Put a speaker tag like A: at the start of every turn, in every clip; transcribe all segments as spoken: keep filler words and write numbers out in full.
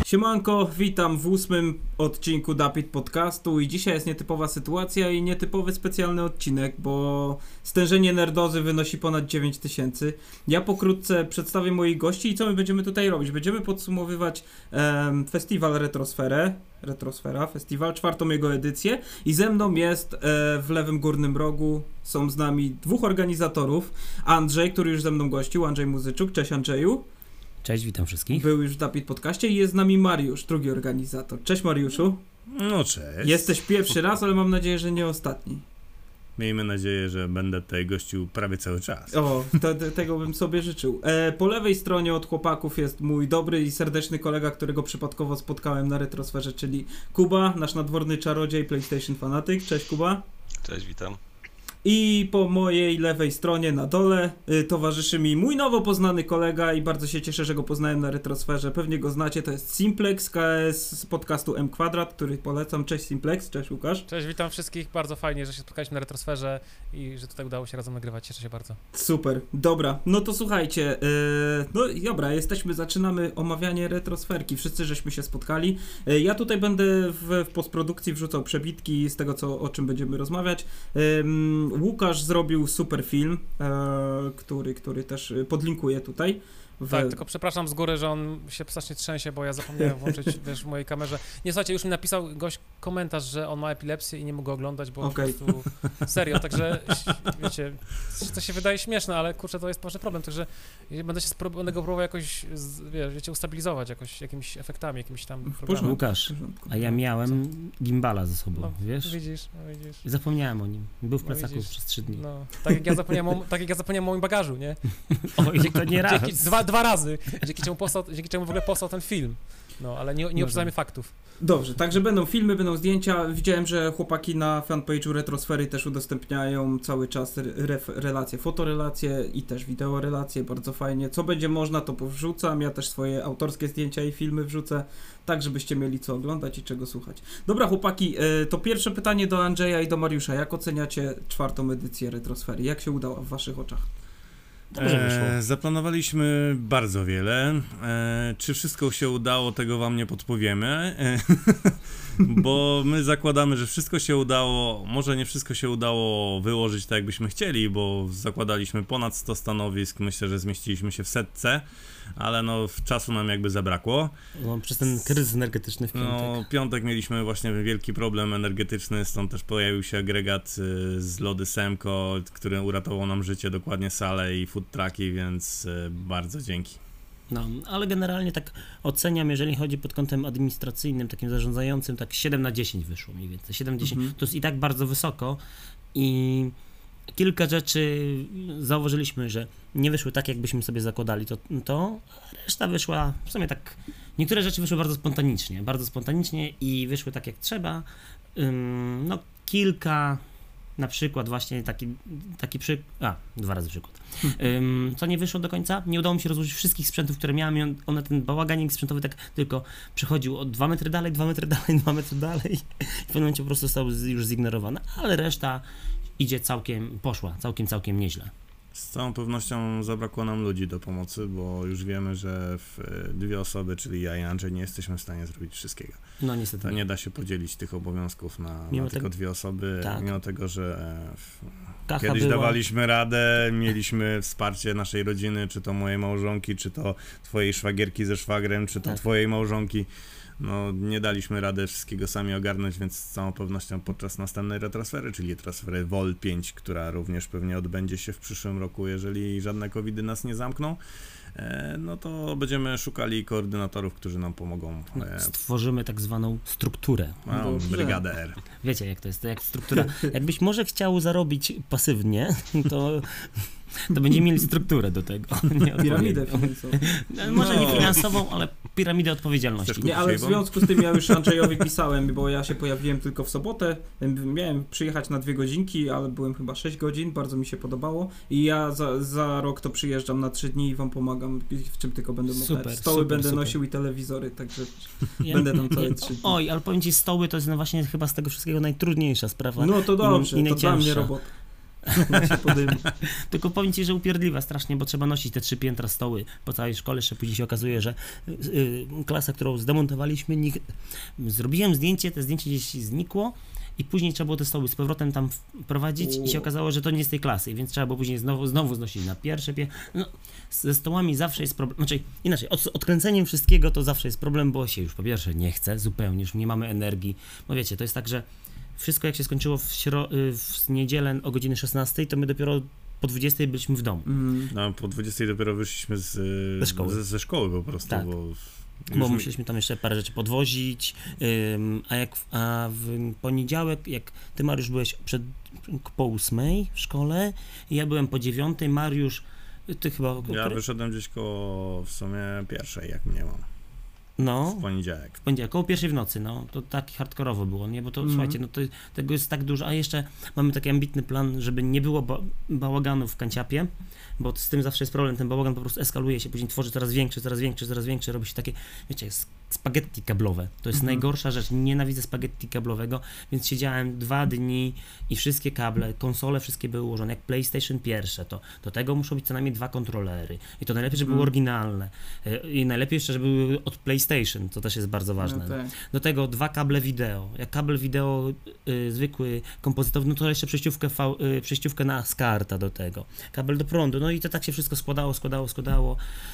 A: Siemanko, witam w ósmym odcinku Dapit Podcastu i dzisiaj jest nietypowa sytuacja i nietypowy specjalny odcinek, bo stężenie nerdozy wynosi ponad dziewięć tysięcy. Ja pokrótce przedstawię moich gości i co my będziemy tutaj robić. Będziemy podsumowywać um, festiwal Retrosferę, Retrosfera, festiwal, czwartą jego edycję i ze mną jest e, w lewym górnym rogu, są z nami dwóch organizatorów. Andrzej, który już ze mną gościł, Andrzej Muzyczuk. Cześć Andrzeju.
B: Cześć, witam wszystkich.
A: Był już w Dapit Podcaście i jest z nami Mariusz, drugi organizator. Cześć Mariuszu.
C: No cześć.
A: Jesteś pierwszy raz, ale mam nadzieję, że nie ostatni.
C: Miejmy nadzieję, że będę tutaj gościł prawie cały czas.
A: O, to, to, tego bym sobie życzył. E, po lewej stronie od chłopaków jest mój dobry i serdeczny kolega, którego przypadkowo spotkałem na Retrosferze, czyli Kuba, nasz nadworny czarodziej, PlayStation fanatyk. Cześć Kuba.
D: Cześć, witam.
A: I po mojej lewej stronie na dole y, towarzyszy mi mój nowo poznany kolega i bardzo się cieszę, że go poznałem na Retrosferze. Pewnie go znacie, to jest Simplex K S z podcastu M Kwadrat, który polecam. Cześć Simplex, cześć Łukasz.
E: Cześć, witam wszystkich, bardzo fajnie, że się spotkaliśmy na Retrosferze i że tutaj udało się razem nagrywać, cieszę się bardzo.
A: Super, dobra, no to słuchajcie, yy, no dobra, jesteśmy, zaczynamy omawianie Retrosferki, wszyscy żeśmy się spotkali. Yy, ja tutaj będę w, w postprodukcji wrzucał przebitki z tego, co, o czym będziemy rozmawiać. Yy, Łukasz zrobił super film, e, który, który też podlinkuję tutaj. W...
E: Tak, tylko przepraszam z góry, że on się strasznie trzęsie, bo ja zapomniałem włączyć, wiesz, w mojej kamerze. Nie, słuchajcie, już mi napisał gość komentarz, że on ma epilepsję i nie mógł go oglądać, bo okay. po prostu serio, także wiecie, to się wydaje śmieszne, ale kurczę, to jest poważny problem, także będę się sprób- będę go próbował jakoś, wiesz, wiecie, ustabilizować jakoś jakimiś efektami, jakimiś tam programem.
B: Łukasz, a ja miałem gimbala ze sobą,
E: no,
B: wiesz?
E: Widzisz, no widzisz.
B: I zapomniałem o nim, był w
E: no,
B: plecaku
E: widzisz.
B: przez trzy dni.
E: No, tak jak ja zapomniałem o, tak jak ja zapomniałem o moim bagażu, nie?
B: Oj, to nie raz.
E: Dzięki, dwa, dwa razy, dzięki czemu, posłał, dzięki czemu w ogóle posłał ten film. No, ale nie, nie uprzedzajmy faktów.
A: Dobrze, także będą filmy, będą zdjęcia. Widziałem, że chłopaki na fanpage'u Retrosfery też udostępniają cały czas re- relacje, fotorelacje i też wideorelacje, bardzo fajnie. Co będzie można, to powrzucam. Ja też swoje autorskie zdjęcia i filmy wrzucę, tak żebyście mieli co oglądać i czego słuchać. Dobra chłopaki, to pierwsze pytanie do Andrzeja i do Mariusza. Jak oceniacie czwartą edycję Retrosfery? Jak się udała w waszych oczach?
C: E, zaplanowaliśmy bardzo wiele. E, czy wszystko się udało, tego wam nie podpowiemy. E, bo my zakładamy, że wszystko się udało, może nie wszystko się udało wyłożyć tak, jakbyśmy chcieli, bo zakładaliśmy ponad sto stanowisk, myślę, że zmieściliśmy się w setce, ale no czasu nam jakby zabrakło.
B: No, przez ten kryzys energetyczny w piątek.
C: No, piątek mieliśmy właśnie wielki problem energetyczny, stąd też pojawił się agregat y, z lody Semco, który uratował nam życie, dokładnie salę i food trucki, więc y, bardzo dzięki.
B: No, ale generalnie tak oceniam, jeżeli chodzi pod kątem administracyjnym, takim zarządzającym, tak siedem na dziesięć wyszło mniej więcej. siedem na dziesięć mhm. To jest i tak bardzo wysoko i kilka rzeczy zauważyliśmy, że nie wyszły tak, jakbyśmy sobie zakładali, to, to reszta wyszła w sumie tak, niektóre rzeczy wyszły bardzo spontanicznie, bardzo spontanicznie i wyszły tak, jak trzeba. Ym, no kilka, na przykład właśnie taki, taki przy... a, dwa razy przykład. Ym, co nie wyszło do końca? Nie udało mi się rozłożyć wszystkich sprzętów, które miałem i on, one, ten bałaganik sprzętowy tak tylko przechodził o dwa metry dalej, dwa metry dalej, dwa metry dalej i w pewnym momencie po prostu został już zignorowane, ale reszta idzie całkiem, poszła całkiem, całkiem nieźle.
C: Z całą pewnością zabrakło nam ludzi do pomocy, bo już wiemy, że w dwie osoby, czyli ja i Andrzej, nie jesteśmy w stanie zrobić wszystkiego.
B: No niestety.
C: To nie da się podzielić tych obowiązków na, na
B: tego,
C: tylko dwie osoby,
B: tak.
C: Mimo tego, że
B: Kacha
C: kiedyś
B: była.
C: dawaliśmy radę, mieliśmy wsparcie naszej rodziny, czy to mojej małżonki, czy to twojej szwagierki ze szwagrem, czy to
B: tak.
C: twojej małżonki. No, nie daliśmy rady wszystkiego sami ogarnąć, więc z całą pewnością podczas następnej retrosfery, czyli retrosfery Vol pięć, która również pewnie odbędzie się w przyszłym roku, jeżeli żadne covidy nas nie zamkną, e, no to będziemy szukali koordynatorów, którzy nam pomogą. E,
B: Stworzymy tak zwaną strukturę.
C: A, Brygadę R.
B: Wiecie, jak to jest, to jak struktura. Jakbyś może chciał zarobić pasywnie, to... to będziemy mieli strukturę do tego.
A: Piramidę finansową.
B: Może no. nie finansową, ale piramidę odpowiedzialności.
A: Nie, ale w związku z tym ja już Andrzejowi pisałem, bo ja się pojawiłem tylko w sobotę. Miałem przyjechać na dwie godzinki, ale byłem chyba sześć godzin, bardzo mi się podobało. I ja za, za rok to przyjeżdżam na trzy dni i wam pomagam, w czym tylko będę mógł. Stoły super, będę super. nosił i telewizory, także ja, będę tam całe trzy dni.
B: Oj, ale powiem ci, stoły to jest no właśnie chyba z tego wszystkiego najtrudniejsza sprawa.
A: No to dobrze,
B: i, i
A: to dla mnie robota.
B: Tylko powiem ci, że upierdliwa strasznie, bo trzeba nosić te trzy piętra stoły po całej szkole, jeszcze później się okazuje, że y, y, klasa, którą zdemontowaliśmy, nikt... zrobiłem zdjęcie, to zdjęcie gdzieś znikło i później trzeba było te stoły z powrotem tam wprowadzić i się okazało, że to nie z tej klasy, więc trzeba było później znowu, znowu znosić na pierwsze pie... No, ze stołami zawsze jest problem, znaczy inaczej, od, odkręceniem wszystkiego to zawsze jest problem, bo się już po pierwsze nie chce zupełnie, już nie mamy energii, no wiecie, to jest tak, że wszystko jak się skończyło w, śro... w niedzielę o godzinie szesnastej, to my dopiero po dwudziestej byliśmy w domu.
C: Mm. No, po dwudziestej dopiero wyszliśmy z, ze, szkoły. Z, ze szkoły po prostu,
B: tak.
C: bo...
B: Bo mi... musieliśmy tam jeszcze parę rzeczy podwozić, ym, a jak w, a w poniedziałek, jak ty, Mariusz, byłeś przed, po ósmej w szkole, ja byłem po dziewiątej, Mariusz, ty chyba...
C: Ja który... wyszedłem gdzieś koło w sumie pierwszej, jak mnie mam.
B: No.
C: W poniedziałek.
B: W poniedziałek, koło pierwszej w nocy, no. To tak hardkorowo było, nie? Bo to, mm. słuchajcie, no to tego jest tak dużo, a jeszcze mamy taki ambitny plan, żeby nie było ba bałaganu w kanciapie, bo z tym zawsze jest problem, ten bałagan po prostu eskaluje się, później tworzy coraz większy, coraz większy, coraz większy, robi się takie, wiecie, spaghetti kablowe. To jest mm. najgorsza rzecz, nienawidzę spaghetti kablowego, więc siedziałem dwa dni i wszystkie kable, konsole wszystkie były ułożone, jak PlayStation pierwsze, to do tego muszą być co najmniej dwa kontrolery i to najlepiej, żeby mm. były oryginalne i najlepiej jeszcze, żeby były od PlayStation, co też jest bardzo ważne. No tak. Do tego dwa kable wideo, jak kabel wideo y, zwykły, kompozytowy, no to jeszcze przejściówkę, v, y, przejściówkę na SCARTA do tego, kabel do prądu, no i to tak się wszystko składało, składało, składało.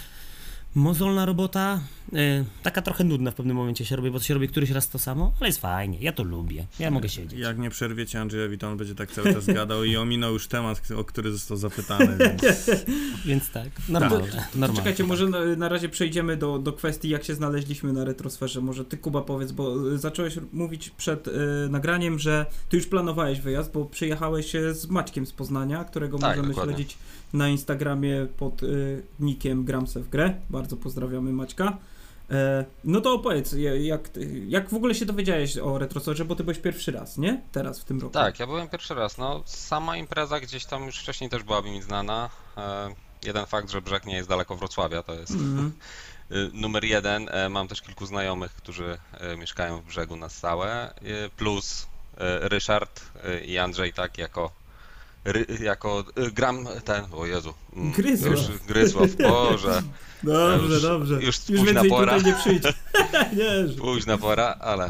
B: Mozolna robota, y, taka trochę nudna w pewnym momencie się robi, bo to się robi któryś raz to samo, ale jest fajnie, ja to lubię, ja mogę siedzieć.
C: Jak nie przerwiecie Andrzejowi, to on będzie tak cały czas gadał i ominął już temat, o który został zapytany. Więc,
B: więc tak, normalne.
A: Tak. normalne Czekajcie, tak. może na, na razie przejdziemy do, do kwestii, jak się znaleźliśmy na Retrosferze. Może ty, Kuba, powiedz, bo zacząłeś mówić przed y, nagraniem, że ty już planowałeś wyjazd, bo przyjechałeś z Maćkiem z Poznania, którego tak, możemy dokładnie. śledzić na Instagramie pod y, nickiem Gramse w grę. Bardzo pozdrawiamy Maćka. E, no to opowiedz, jak, jak w ogóle się dowiedziałeś o Retrosferze, bo ty byłeś pierwszy raz, nie? Teraz w tym roku.
D: Tak, ja byłem pierwszy raz. No, sama impreza gdzieś tam już wcześniej też byłaby mi znana. E, jeden fakt, że Brzeg nie jest daleko Wrocławia, to jest mm. numer jeden. E, mam też kilku znajomych, którzy e, mieszkają w Brzegu na stałe. E, plus e, Ryszard e, i Andrzej, tak, jako Ry, jako y, gram ten, o Jezu, mm,
A: Grysław.
D: Już, Grysław, Boże.
A: Dobrze,
D: już,
A: dobrze.
D: Już, już późna pora.
A: Nie przyjdź. nie,
D: późna pora, ale... Y,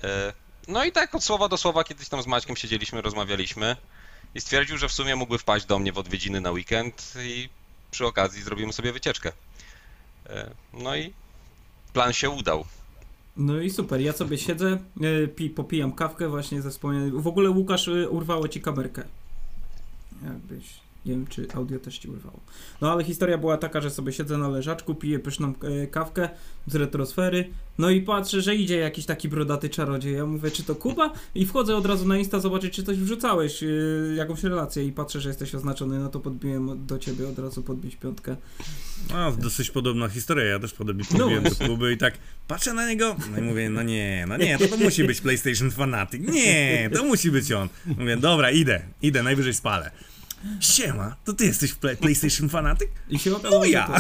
D: no i tak od słowa do słowa kiedyś tam z Maćkiem siedzieliśmy, rozmawialiśmy i stwierdził, że w sumie mógłby wpaść do mnie w odwiedziny na weekend i przy okazji zrobimy sobie wycieczkę. Y, no i plan się udał.
A: No i super, ja sobie siedzę, pi, popijam kawkę właśnie ze wspomnianym... W ogóle, Łukasz, urwało ci kamerkę. Jakbyś, nie wiem, czy audio też ci urwało. No ale historia była taka, że sobie siedzę na leżaczku, piję pyszną e, kawkę z Retrosfery, no i patrzę, że idzie jakiś taki brodaty czarodziej. Ja mówię, czy to Kuba? I wchodzę od razu na Insta zobaczyć, czy coś wrzucałeś, e, jakąś relację i patrzę, że jesteś oznaczony, no to podbiłem do ciebie od razu podbić piątkę.
C: No, dosyć podobna historia, ja też podobnie podbiłem no. do klubu i tak patrzę na niego, no i mówię, no nie, no nie, to, to musi być PlayStation Fanatic, nie, to musi być on. Mówię, dobra, idę, idę, najwyżej spalę. Siema, to ty jesteś play, PlayStation Fanatic?
A: I się okazało,
C: ja.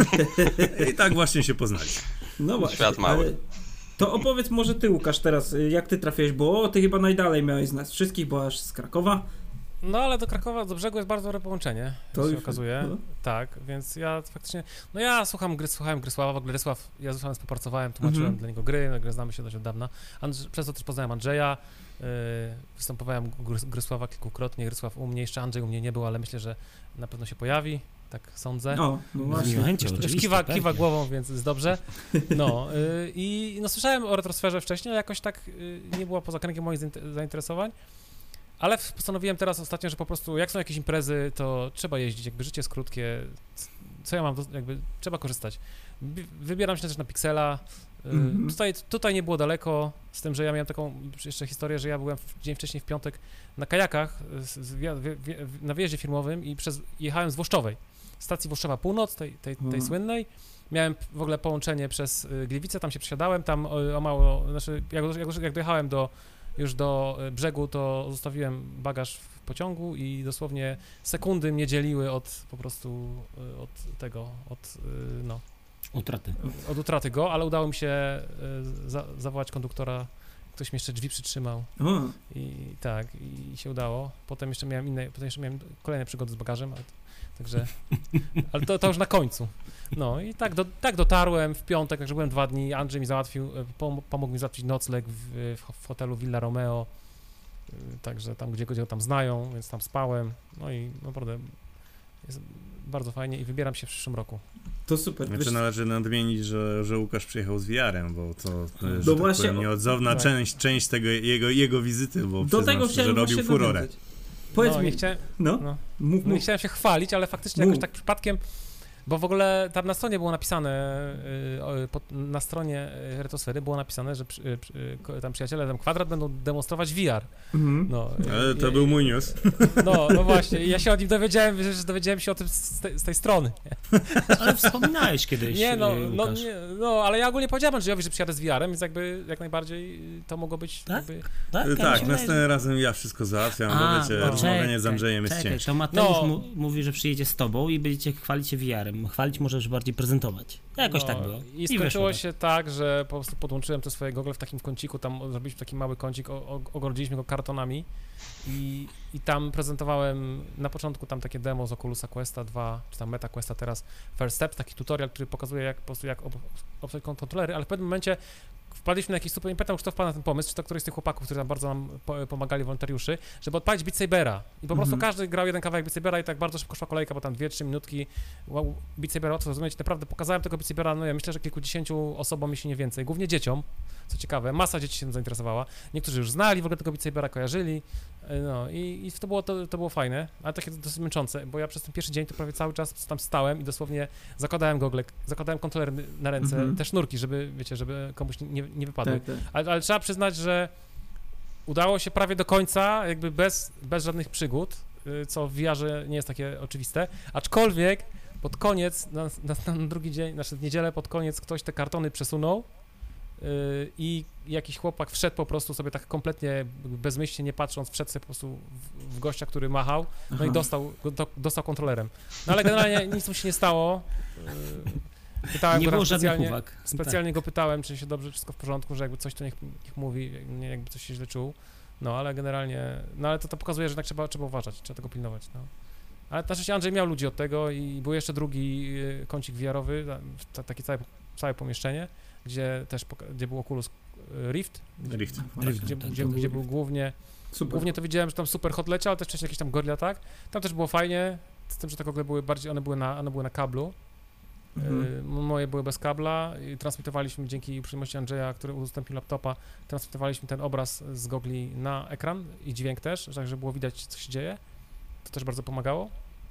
C: I tak właśnie się poznaliśmy.
A: No właśnie.
D: Świat mały.
A: To opowiedz może ty, Łukasz, teraz, jak ty trafiłeś, bo ty chyba najdalej miałeś z nas wszystkich, bo aż z Krakowa.
E: No ale do Krakowa, do Brzegu jest bardzo dobre połączenie, to się okazuje. No. Tak, więc ja faktycznie, no ja słucham gry, słuchałem Grysława, w ogóle Grysław, ja z Grysławem współpracowałem, tłumaczyłem mm-hmm. dla niego gry, no, znamy się dość od dawna. Andrze, przez to też poznałem Andrzeja, yy, występowałem Grysława kilkukrotnie, Grysław u mnie, jeszcze Andrzej u mnie nie był, ale myślę, że na pewno się pojawi, tak sądzę.
A: O, no właśnie.
B: Już
E: kiwa, kiwa głową, więc jest dobrze. No yy, i no, słyszałem o Retrosferze wcześniej, ale jakoś tak yy, nie było poza kręgiem moich zainteresowań. Ale postanowiłem teraz ostatnio, że po prostu jak są jakieś imprezy, to trzeba jeździć, jakby życie jest krótkie, co ja mam, jakby trzeba korzystać. Wybieram się też na Pixela, mm-hmm. tutaj, tutaj nie było daleko, z tym, że ja miałem taką jeszcze historię, że ja byłem dzień wcześniej w piątek na kajakach z, z, w, na wyjeździe firmowym i przez, jechałem z Włoszczowej, stacji Włoszczowa Północ, tej, tej, tej mm. słynnej. Miałem w ogóle połączenie przez Gliwice, tam się przesiadałem, tam o, o mało, znaczy jak, jak, jak dojechałem do już do Brzegu, to zostawiłem bagaż w pociągu i dosłownie sekundy mnie dzieliły od po prostu od tego, od no...
B: Utraty.
E: Od utraty go, ale udało mi się za, zawołać konduktora ktoś mi jeszcze drzwi przytrzymał.
A: O.
E: I tak, i się udało. Potem jeszcze miałem inne, potem jeszcze miałem kolejne przygody z bagażem, ale, także, ale to, to już na końcu. No i tak, do, tak dotarłem w piątek, także byłem dwa dni, Andrzej mi załatwił, pom- pomógł mi załatwić nocleg w, w hotelu Villa Romeo, także tam, gdzie go tam znają, więc tam spałem, no i naprawdę jest bardzo fajnie i wybieram się w przyszłym roku.
A: To super.
C: Znaczy
A: Wiesz...
C: należy nadmienić, że, że Łukasz przyjechał z V R-em, bo to, to
A: no
C: że tak
A: właśnie,
C: powiem, nieodzowna
E: tak.
C: część, część tego jego, jego wizyty, bo
A: do tego
C: się, że robił furorę.
A: Nawiązać. Powiedz
E: no,
A: mi,
E: nie chciałem,
A: no,
E: no.
A: mów,
E: No nie
A: mów.
E: chciałem się chwalić, ale faktycznie
A: Mów.
E: jakoś tak przypadkiem, bo w ogóle tam na stronie było napisane, y, pod, na stronie Retosfery było napisane, że przy, y, tam przyjaciele tam Kwadrat będą demonstrować V R.
A: Mhm.
E: No,
C: Ale to
E: y,
C: był mój news.
E: No, no właśnie, i ja się o nim dowiedziałem, że dowiedziałem się o tym z tej, z tej strony.
B: Ale wspominałeś kiedyś,
E: Nie, no, no,
B: Łukasz.
E: nie, no, ale ja ogólnie powiedziałem Andrzejowi, że przyjadę z V R-em, więc jakby jak najbardziej to mogło być
B: Tak?
E: jakby...
B: Tak, ja
C: Tak,
B: mi się
C: następnym
B: wydaje,
C: razem ja wszystko załatwiam,
B: A,
C: bo wiecie,
B: no,
C: rozmawianie z
B: czekaj,
C: Andrzejem jest
B: czekaj,
C: ciężkie.
B: to Mateusz
E: No.
B: mu, mówi, że przyjedzie z tobą i będziecie chwalić się V R-em. Chwalić możesz bardziej prezentować. Jakoś
E: No,
B: tak było.
E: I skończyło
B: wyszło
E: się tak, że po prostu podłączyłem te swoje gogle w takim kąciku, tam zrobiliśmy taki mały kącik, o, o, ogrodziliśmy go kartonami i, i tam prezentowałem na początku tam takie demo z Oculusa Questa dwa, czy tam Meta Questa teraz, First Steps, taki tutorial, który pokazuje jak po prostu jak ob- obsługiwać kontrolery, ale w pewnym momencie wpadliśmy na jakiś super, nie pamiętam, czy to wpadł na ten pomysł, czy to któryś z tych chłopaków, którzy tam bardzo nam po, pomagali, wolontariuszy, żeby odpalić Beat Sabera. I po prostu
A: Mhm.
E: każdy grał jeden kawałek Beat Sabera i tak bardzo szybko szła kolejka, bo tam dwie trzy minutki. Wow, Beat Sabera, co rozumieć, naprawdę pokazałem tego Beat Sabera, no ja myślę, że kilkudziesięciu osobom, jeśli nie więcej, głównie dzieciom, co ciekawe, masa dzieci się tym zainteresowała. Niektórzy już znali w ogóle tego Beat Sabera, kojarzyli, no i, i to, było, to, to było fajne, ale takie dosyć męczące, bo ja przez ten pierwszy dzień to prawie cały czas tam stałem i dosłownie zakładałem gogle, zakładałem kontroler na ręce,
A: Mhm.
E: te sznurki, żeby, wiecie, żeby komuś nie, nie wypadły.
A: Tak, tak.
E: Ale, ale trzeba przyznać, że udało się prawie do końca, jakby bez, bez żadnych przygód, y, co w V R-ze nie jest takie oczywiste, aczkolwiek pod koniec, na, na, na drugi dzień, znaczy w niedzielę pod koniec ktoś te kartony przesunął y, i jakiś chłopak wszedł po prostu sobie tak kompletnie bezmyślnie, nie patrząc, wszedł sobie po prostu w, w gościa, który machał, no
A: Aha.
E: i dostał, do, dostał kontrolerem. No ale generalnie nic mu się nie stało. Y, Pytałem
B: Nie
E: go tam
B: było żadnych
E: specjalnie,
B: uwag.
E: specjalnie go pytałem, czy się dobrze, wszystko w porządku, że jakby coś to niech, niech mówi, nie, jakby coś się źle czuł. No ale generalnie, no ale to, to pokazuje, że tak trzeba, trzeba uważać, trzeba tego pilnować, no. Ale na szczęście Andrzej miał ludzi od tego i był jeszcze drugi y, kącik V R-owy, ta, takie całe, całe pomieszczenie, gdzie też, poka- gdzie był Oculus Rift,
C: Rift.
B: Rift,
E: gdzie,
B: tak,
E: gdzie,
B: to
E: gdzie,
B: był
E: był głównie,
A: Super.
E: głównie to widziałem, że tam super hot leciał, ale też wcześniej jakiś tam Gorilla, tak? Tam też było fajnie, z tym, że te gogle były bardziej, one były na, one były na kablu.
A: Mhm.
E: Y, Moje były bez kabla i transmitowaliśmy dzięki uprzejmości Andrzeja, który udostępnił laptopa, transmitowaliśmy ten obraz z gogli na ekran i dźwięk też, tak żeby było widać, co się dzieje. To też bardzo pomagało.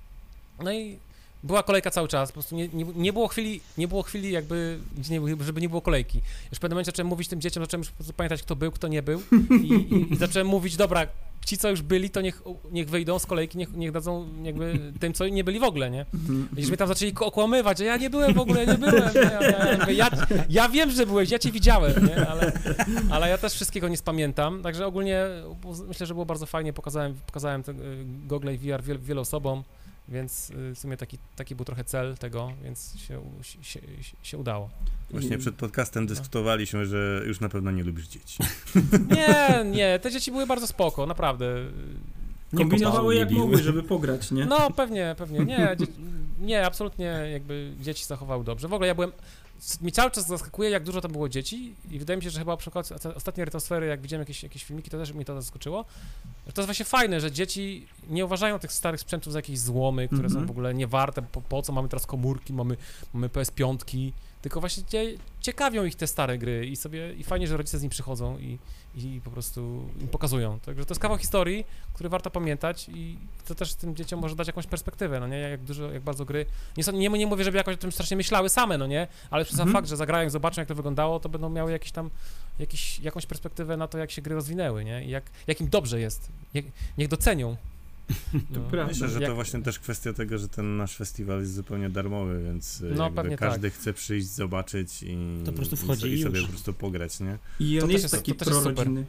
E: No i była kolejka cały czas, po prostu nie, nie, nie było chwili, nie było chwili jakby, gdzie nie, żeby nie było kolejki. Już w pewnym momencie zacząłem mówić tym dzieciom, zacząłem już po prostu pamiętać, kto był, kto nie był i, i, i zacząłem mówić, dobra, ci, co już byli, to niech, niech wyjdą z kolejki, niech, niech dadzą jakby tym, co nie byli w ogóle, nie?
A: Mhm.
E: I już mnie tam zaczęli okłamywać, że ja nie byłem w ogóle, nie byłem. Ja, ja, ja, ja, ja wiem, że byłeś, ja cię widziałem, nie? Ale, ale ja też wszystkiego nie spamiętam, także ogólnie myślę, że było bardzo fajnie, pokazałem, pokazałem te gogle i V R wielu, wielu osobom, więc w sumie taki, taki był trochę cel tego, więc się, się, się, się udało.
C: Właśnie przed podcastem dyskutowaliśmy, że już na pewno nie lubisz dzieci.
E: Nie, nie, te dzieci były bardzo spoko, naprawdę.
A: Kombinowały
B: nie
A: jak
B: biły.
A: mogły, żeby pograć, nie?
E: No pewnie, pewnie, nie, dzie- nie, absolutnie jakby dzieci zachowały dobrze. W ogóle ja byłem, mi cały czas zaskakuje, jak dużo tam było dzieci i wydaje mi się, że chyba przy okazji ostatniej retosfery, jak widziałem jakieś, jakieś filmiki, to też mi to zaskoczyło. Że to jest właśnie fajne, że dzieci nie uważają tych starych sprzętów za jakieś złomy, które
A: Mhm.
E: są w ogóle niewarte, po, po co mamy teraz komórki, mamy, mamy P S pięć, tylko właśnie cie, ciekawią ich te stare gry i sobie, i fajnie, że rodzice z nim przychodzą i, i po prostu im pokazują. Także to jest kawał historii, który warto pamiętać i to też tym dzieciom może dać jakąś perspektywę, no nie, jak dużo, jak bardzo gry, nie, są, nie, nie mówię, żeby jakoś o tym strasznie myślały same, no nie, ale przez sam
A: Mhm.
E: fakt, że zagrają, zobaczą jak to wyglądało, to będą miały jakiś tam, jakiś, jakąś perspektywę na to, jak się gry rozwinęły, nie, i jak, jak im dobrze jest, jak, niech docenią.
A: To
E: No.
A: prawda.
C: Myślę, że
E: Jak-
C: to właśnie też kwestia tego, że ten nasz festiwal jest zupełnie darmowy, więc
E: No,
C: jakby
E: pewnie
C: każdy chce przyjść, zobaczyć i,
B: To po prostu
C: i
B: wchodzi
C: so-
B: i
C: i sobie
B: już.
C: po prostu pograć, nie?
A: I
E: To
A: on
E: też
A: jest
E: jest-
A: taki
E: to też jest super.
A: prorodzinny.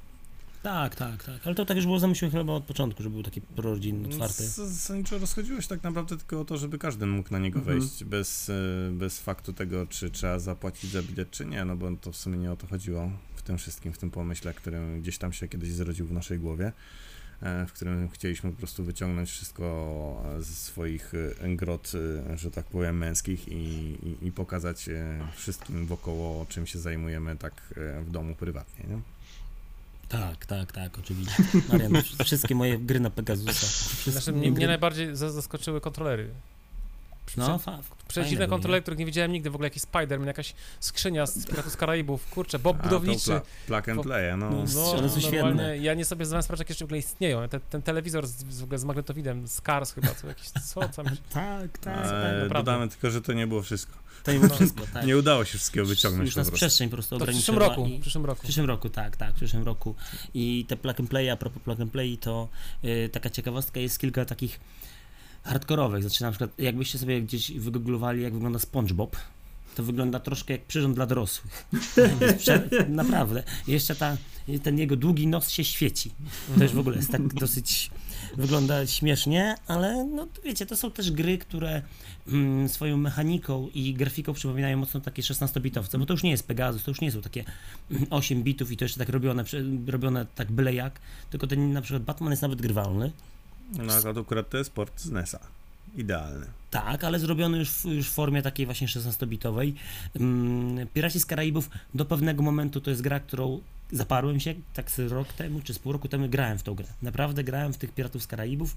B: Tak, tak, tak. Ale to tak już było zamyślone chyba od początku, że był taki prorodzinny, otwarty.
C: Z- Zasadniczo rozchodziło się tak naprawdę tylko o to, żeby każdy mógł na niego
A: Mhm.
C: wejść, bez, e, bez faktu tego, czy trzeba zapłacić za bilet, czy nie, no bo to w sumie nie o to chodziło w tym wszystkim, w tym pomyśle, który gdzieś tam się kiedyś zrodził w naszej głowie, w którym chcieliśmy po prostu wyciągnąć wszystko ze swoich grot, że tak powiem, męskich i, i, i pokazać wszystkim wokoło, czym się zajmujemy tak w domu prywatnie, nie?
B: Tak, tak, tak, oczywiście. Marian, wszystkie moje gry na Pegasusa.
E: Znaczy, mnie, mnie najbardziej zaskoczyły kontrolery.
B: No, fa-
E: Przeciwne kontrolery, których nie widziałem nigdy, w ogóle jakiś Spider-Man, jakaś skrzynia z Piratów z Karaibów, kurczę, Bob
C: A,
E: budowniczy.
C: Pla- plug and play, no.
E: No,
B: no one są świetne.
E: Ja nie sobie zdawałem sprawę, że jakieś w ogóle istnieją. Ten, ten telewizor z, w ogóle z magnetowidem, z Cars chyba, co jakiś, co tam się...
B: Tak, tak.
C: E, dodamy tylko, że to nie było wszystko.
B: To nie było wszystko, tak.
C: Nie udało się wszystkiego wyciągnąć.
B: Już nas
C: po prostu.
B: przestrzeń po prostu
E: To w
B: ograniczyła.
E: przyszłym roku,
B: i...
E: w przyszłym roku.
B: W przyszłym roku, tak, tak, w przyszłym roku. I te plug and play, a propos plug and play, to yy, taka ciekawostka, jest kilka takich hardkorowych. Znaczy na przykład, jakbyście sobie gdzieś wygooglowali, jak wygląda SpongeBob, to wygląda troszkę jak przyrząd dla dorosłych. Prze- naprawdę. Jeszcze ta, ten jego długi nos się świeci. To już w ogóle jest tak dosyć, wygląda śmiesznie, ale no wiecie, to są też gry, które mm, swoją mechaniką i grafiką przypominają mocno takie szesnastobitowce, bo to już nie jest Pegasus, to już nie są takie osiem bitów i to jeszcze tak robione, robione tak byle jak, tylko ten na przykład Batman jest nawet grywalny.
C: No akurat to jest port z N E S a. Idealny.
B: Tak, ale zrobiony już w, już w formie takiej właśnie szesnastobitowej. Um, Piraci z Karaibów do pewnego momentu to jest gra, którą zaparłem się, tak z rok temu, czy z pół roku temu grałem w tą grę. Naprawdę grałem w tych Piratów z Karaibów.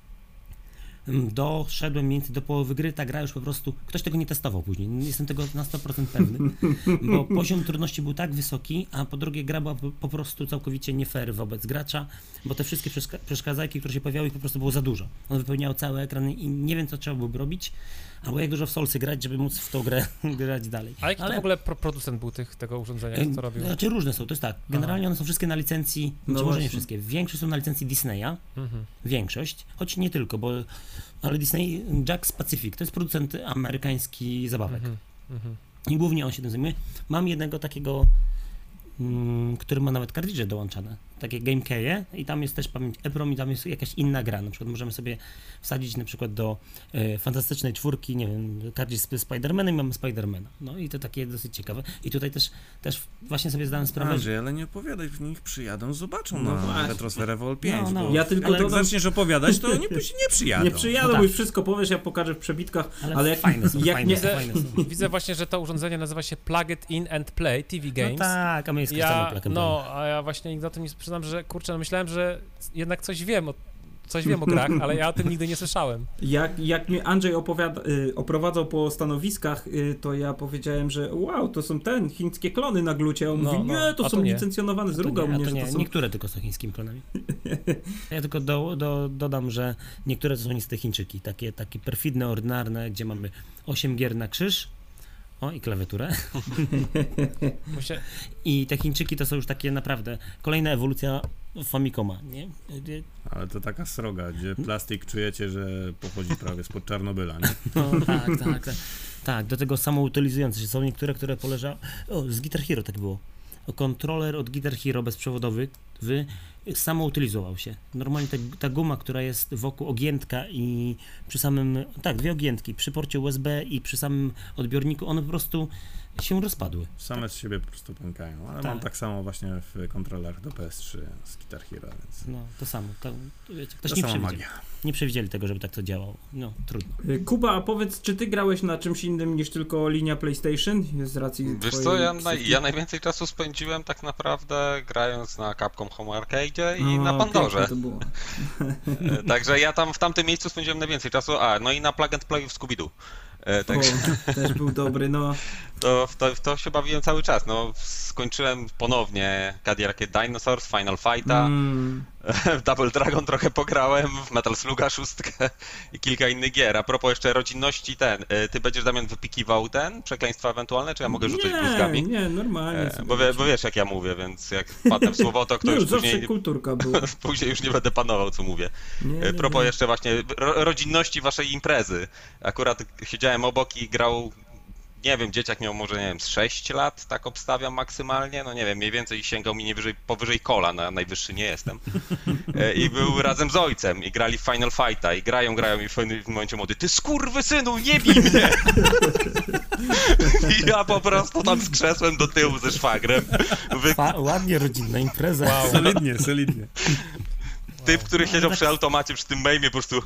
B: Doszedłem mniej więcej do połowy gry, ta gra już po prostu, ktoś tego nie testował później, nie jestem tego na sto procent pewny, bo poziom trudności był tak wysoki, a po drugie gra była po, po prostu całkowicie nie fair wobec gracza, bo te wszystkie przeszka- przeszkadzajki, które się pojawiały, ich po prostu było za dużo. On wypełniał cały ekran i nie wiem, co trzeba było robić, albo jak dużo w Soulsy grać, żeby móc w tą grę grać dalej.
E: A jaki Ale... to w ogóle pro- producent był tych, tego urządzenia, co to robił?
B: Znaczy różne są, to jest tak, generalnie Aha. one są wszystkie na licencji, no może nie wszystkie, większość są na licencji Disneya, mhm. większość, choć nie tylko, bo ale Disney, Jack's Pacific, to jest producent amerykański zabawek. Mhm. Mhm. I głównie on się tym zajmuje. Mam jednego takiego, mm, który ma nawet kartridże dołączane, takie GameKeye i tam jest też pamięć EPROM i tam jest jakaś inna gra, na przykład możemy sobie wsadzić na przykład do e, Fantastycznej Czwórki, nie wiem, kartridż z Spidermanem i mamy Spidermana. No i to takie dosyć ciekawe. I tutaj też, też właśnie sobie zdałem sprawę,
C: Andrzej, ale nie opowiadaj, w nich przyjadą, zobaczą no na Retrosfera Evol pięć, no, no.
A: Bo ja tylko
C: ale
A: dodam...
C: jak zaczniesz opowiadać, to nie, nie przyjadą.
A: Nie przyjadą,
B: no
A: bo
B: tak.
A: już wszystko powiesz, ja pokażę w przebitkach, ale,
B: ale
A: jak,
B: fajne są,
A: jak
B: fajne,
A: nie...
B: są, fajne są.
E: Widzę właśnie, że to urządzenie nazywa się Plug It In and Play, T V Games.
B: No tak, a my jest
E: ja, No, a ja właśnie nigdy o tym nie przyznam, że kurczę, no myślałem, że jednak coś wiem o, coś wiem o grach, ale ja o tym nigdy nie słyszałem.
A: Jak, jak mnie Andrzej opowiada, y, oprowadzał po stanowiskach, y, to ja powiedziałem, że wow, to są ten, chińskie klony na glucie, a on
E: no,
A: mówi,
E: no,
A: nie, to są
E: to nie.
A: licencjonowane z druga.
B: Nie,
A: mnie,
B: to
A: że
B: nie,
A: to są...
B: niektóre tylko są chińskimi klonami. Ja tylko do, do, dodam, że niektóre to są niestety Chińczyki, takie, takie perfidne, ordynarne, gdzie mamy osiem gier na krzyż, o i klawiaturę.
E: Muszę...
B: I te Chińczyki to są już takie naprawdę kolejna ewolucja Famicoma, nie?
C: Ale to taka sroga, gdzie plastik czujecie, że pochodzi prawie spod Czarnobyla, nie?
B: No tak, tak, tak. Tak, do tego samoutylizujące się są niektóre, które poleżały. O, z Guitar Hero tak było. O, kontroler od Guitar Hero bezprzewodowy wy samoutylizował się. Normalnie ta, ta guma, która jest wokół ogiętka i przy samym, tak, dwie ogiętki, przy porcie U S B i przy samym odbiorniku, one po prostu się rozpadły.
C: Same tak. z siebie po prostu pękają, ale tak. mam tak samo właśnie w kontrolerach do P S trzy z Guitar Hero, więc...
B: No, to samo. To, to wiecie, ktoś
C: to
B: nie
C: sama
B: przewidział.
C: magia.
B: Nie przewidzieli tego, żeby tak to działało. No, trudno.
A: Kuba, a powiedz, czy ty grałeś na czymś innym niż tylko linia PlayStation? Z racji
D: Wiesz co, ja, na, ja najwięcej czasu spędziłem tak naprawdę grając na Capcom Home Arcade i o, na Pandorze.
A: To było.
D: Także ja tam w tamtym miejscu spędziłem najwięcej czasu, a no i na Plug and Play w Scooby-Doo. E, także...
A: o, też był dobry, no.
D: To, w to, w to się bawiłem cały czas, no. Skończyłem ponownie Cadillac Dinosaurs, Final Fighta, mm. w Double Dragon trochę pograłem, w Metal Sluga szóstkę i kilka innych gier. A propos jeszcze rodzinności, ten, ty będziesz, Damian, wypikiwał ten, przekleństwa ewentualnie, czy ja mogę rzucać
A: nie,
D: bluzgami?
A: Nie, normalnie.
D: E, bo, wie, bo wiesz, jak ja mówię, więc jak wpadnę w słowo, to ktoś
A: no,
D: już później...
A: kulturka była.
D: później już nie będę panował, co mówię. Nie, nie, propos nie. jeszcze właśnie ro, rodzinności waszej imprezy. Akurat siedziałem obok i grał nie wiem, dzieciak miał może, nie wiem, z sześć lat, tak obstawiam maksymalnie, no nie wiem, mniej więcej sięgał mi nie wyżej, powyżej kola, na najwyższy nie jestem. I był razem z ojcem i grali w Final Fighta i grają, grają i w pewnym momencie młody, ty skurwysynu, nie bij mnie! I ja po prostu tam z krzesłem do tyłu ze szwagrem. Wy...
B: Fa- ładnie rodzinna impreza.
C: Wow. Solidnie, solidnie.
D: Typ, który siedział przy automacie, przy tym mejmie, po prostu...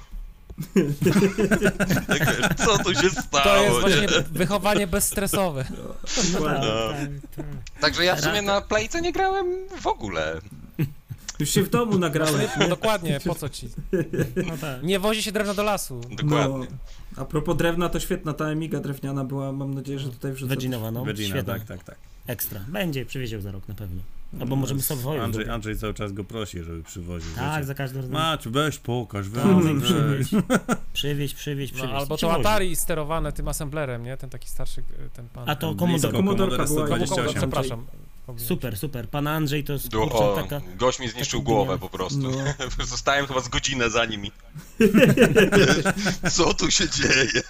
D: Tak, wiesz, co tu się stało?
E: To jest właśnie
D: nie?
E: wychowanie bezstresowe.
B: No, tak,
D: No.
B: tak, tak.
D: Także ja w sumie na Playce nie grałem w ogóle.
A: Już się w domu nagrałeś,
E: No, dokładnie, po co ci?
B: No tak.
E: Nie wozi się drewna do lasu.
D: Dokładnie.
A: No, a propos drewna, to świetna ta Amiga drewniana była, mam nadzieję, że tutaj wrzucę.
B: Veginowa, no,
C: Vegina,
B: świetna.
C: tak, tak, tak.
B: Ekstra. Będzie, przywiezie za rok na pewno. Albo możemy sobie wojeść.
C: Andrzej, Andrzej cały czas go prosi, żeby przywoził.
B: Tak,
C: wiecie.
B: za każdym razem.
C: Maciu, weź pokaż, weź,
B: No,
C: weź.
B: przywieź, przywieź, przywieź,
E: No,
B: przywieź.
E: albo to
B: Przywozi.
E: Atari sterowane tym assemblerem, nie? Ten taki starszy, ten pan.
B: A to
C: Blisko
B: Commodore.
A: Commodore
C: Commodore
A: była-
C: sto dwadzieścia
E: Commodore,
C: osiem.
E: przepraszam.
B: Super, super. Pan Andrzej to jest
D: Do,
B: kurczę,
D: o,
B: taka...
D: gość mi zniszczył
B: taka
D: głowę
B: genial-
D: po prostu.
A: No.
D: Zostałem chyba z godzinę za nimi. Co tu się dzieje?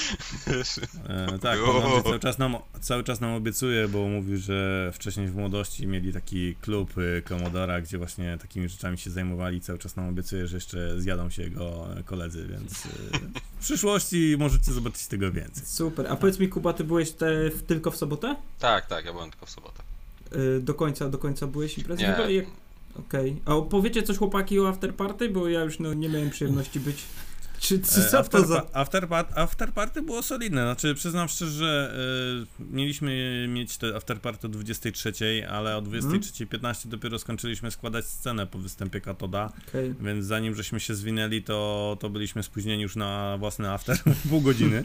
C: E, tak, pan Andrzej cały czas, nam, cały czas nam obiecuje, bo mówił, że wcześniej w młodości mieli taki klub y, Commodora, gdzie właśnie takimi rzeczami się zajmowali. Cały czas nam obiecuje, że jeszcze zjadą się jego koledzy, więc y, w przyszłości możecie zobaczyć tego więcej.
A: Super. A powiedz mi, Kuba, ty byłeś te, w, tylko w sobotę?
D: Tak, tak, ja byłem tylko w sobotę.
A: Y, do końca, do końca byłeś imprezy?
D: Nie.
A: Chyba jak... Okej. A opowiecie coś, chłopaki, o afterparty? Bo ja już no, nie miałem przyjemności być. Czy co
C: E,
A: to
C: after,
A: za...
C: after, after party było solidne, znaczy przyznam szczerze, że y, mieliśmy mieć te after party o dwudziestej trzeciej, ale o dwudziestej trzeciej piętnaście dopiero skończyliśmy składać scenę po występie Katoda,
A: Okay.
C: więc zanim żeśmy się zwinęli, to, to byliśmy spóźnieni już na własny after, pół godziny,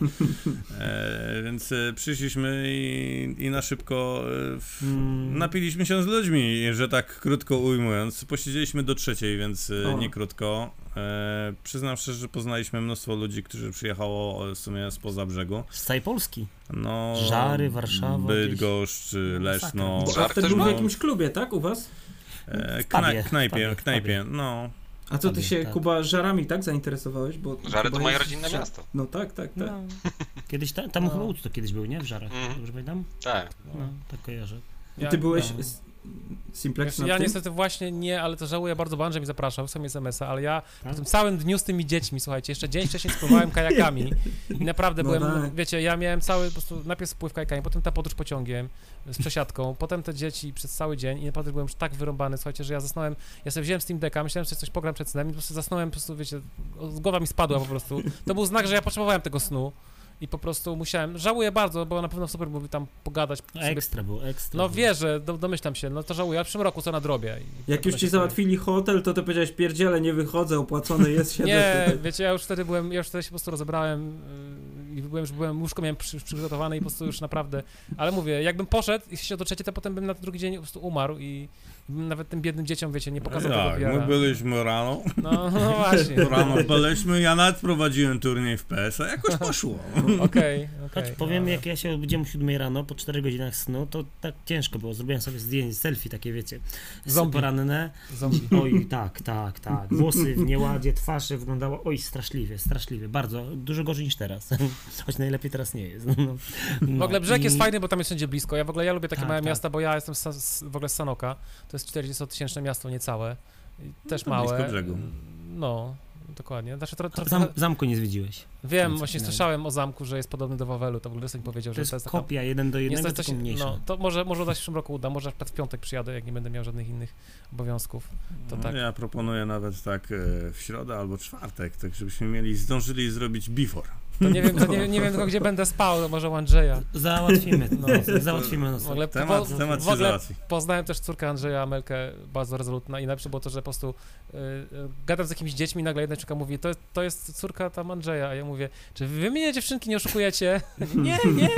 C: e, więc e, przyszliśmy i, i na szybko e, w,
B: Mm.
C: napiliśmy się z ludźmi, że tak krótko ujmując, posiedzieliśmy do trzeciej, więc e,
A: O.
C: nie krótko. E, przyznam szczerze, że poznaliśmy mnóstwo ludzi, którzy przyjechało w sumie spoza brzegu.
B: Z całej Polski.
C: No,
B: Żary, Warszawa
C: Bydgoszcz, Leszno.
A: Bo
D: Żar
A: after
D: też
A: był w
D: był?
A: jakimś klubie, tak? U was?
C: E,
B: W pubie,
C: knaj,
B: w
C: knajpie,
B: pubie, w
C: knajpie, no.
A: A co ty
B: Pubie,
A: się,
B: tak.
A: Kuba, żarami tak zainteresowałeś? Bo
D: Żary to
A: Kuba
D: moje
A: jest
D: rodzinne
A: żar-
D: miasto.
A: No tak, tak, tak.
B: No. Kiedyś ta, tam
E: No.
B: chyba Łódź to kiedyś był, nie? W Żarach.
D: Mhm.
B: Dobrze pamiętam?
D: Tak.
B: No, tak kojarzę.
A: I ty byłeś
E: no.
A: z Simplex
E: Wiesz,
A: na
E: ja
A: tym?
E: niestety właśnie nie, ale to żałuję bardzo, bo Andrzej mi zapraszał, wysłał mi es em es a, ale ja
B: Tak?
E: po tym całym dniu z tymi dziećmi, słuchajcie, jeszcze dzień wcześniej spływałem kajakami i naprawdę
A: No
E: byłem,
A: tak.
E: wiecie, ja miałem cały, po prostu najpierw spływ kajakami, potem ta podróż pociągiem z przesiadką, potem te dzieci przez cały dzień i naprawdę byłem już tak wyrąbany, słuchajcie, że ja zasnąłem, ja sobie wziąłem Steam Decka, myślałem, że coś pogram przed snem i po prostu zasnąłem, po prostu, wiecie, głowa mi spadła po prostu. To był znak, że ja potrzebowałem tego snu. I po prostu musiałem, żałuję bardzo, bo na pewno super byłoby tam pogadać.
B: No,
E: sobie.
B: ekstra było, ekstra.
E: No
B: było.
E: wierzę, do, domyślam się, no to żałuję, ale w przyszłym roku co nadrobię. I
A: Jak już ci załatwili hotel, to ty powiedziałeś, pierdziele, nie wychodzę, opłacony jest, siedzę
E: Nie,
A: tutaj.
E: wiecie, ja już wtedy byłem, ja już wtedy się po prostu rozebrałem yy, i byłem, już byłem, łóżko miałem przy, przygotowane i po prostu już naprawdę, ale mówię, jakbym poszedł i się do trzeciej, to potem bym na drugi dzień po prostu umarł i bym nawet tym biednym dzieciom, wiecie, nie pokazał tego
C: Tak,
E: wiara.
C: my byliśmy rano,
E: No, no właśnie.
C: rano byliśmy, ja nawet prowadziłem turniej w P S, a jakoś poszło.
E: Okej,
B: Choć
E: okej.
B: powiem,
E: no.
B: jak ja się obudziłem o siódmej rano, po czterech godzinach snu, to tak ciężko było. Zrobiłem sobie zdjęcie, selfie takie, wiecie,
E: Zombie.
B: poranne.
E: Zombie.
B: Oj, tak, tak, tak. Włosy w nieładzie, twarz wyglądała, oj, straszliwie, straszliwie, bardzo, dużo gorzej niż teraz. Choć najlepiej teraz nie jest. No, no.
E: W ogóle Brzeg
B: I-
E: jest fajny, bo tam jest wszędzie blisko. Ja w ogóle ja lubię takie
B: Tak,
E: małe
B: tak.
E: miasta, bo ja jestem z, z, w ogóle z Sanoka. To jest czterdziestotysięczne miasto, niecałe. I też
C: to
E: małe.
C: blisko brzegu.
E: No, dokładnie. Znaczy, to, to,
B: Zam, zamku nie zwiedziłeś.
E: wiem,
B: Tam
E: właśnie
B: coś
E: słyszałem o zamku, że jest podobny do Wawelu. To w ogóle mi powiedział,
B: To
E: że
B: jest
E: to jest taka...
B: kopia jeden do jednego,
E: Niestety to
B: tylko
E: się,
B: mniejsza.
E: no, to może, może uda się w przyszłym roku uda, może w piątek przyjadę, jak nie będę miał żadnych innych obowiązków. To
C: No,
E: tak.
C: ja proponuję nawet tak e, w środę albo czwartek, tak żebyśmy mieli, zdążyli zrobić before.
E: To nie wiem, to nie, nie wiem tylko, gdzie będę spał, to może u Andrzeja.
B: Załatwimy,
E: No.
B: no, załatwimy nas.
E: W ogóle
C: Temat,
E: po,
C: temat
E: w
C: się
E: ogóle
C: załatwi.
E: poznałem też córkę Andrzeja, Amelkę, bardzo rezolutna i najlepsze było to, że po prostu y, y, gadam z jakimiś dziećmi i nagle jedna córka mówi, to, jest- to jest córka tam Andrzeja, a ja mówię, czy wy mnie dziewczynki nie oszukujecie? nie, nie.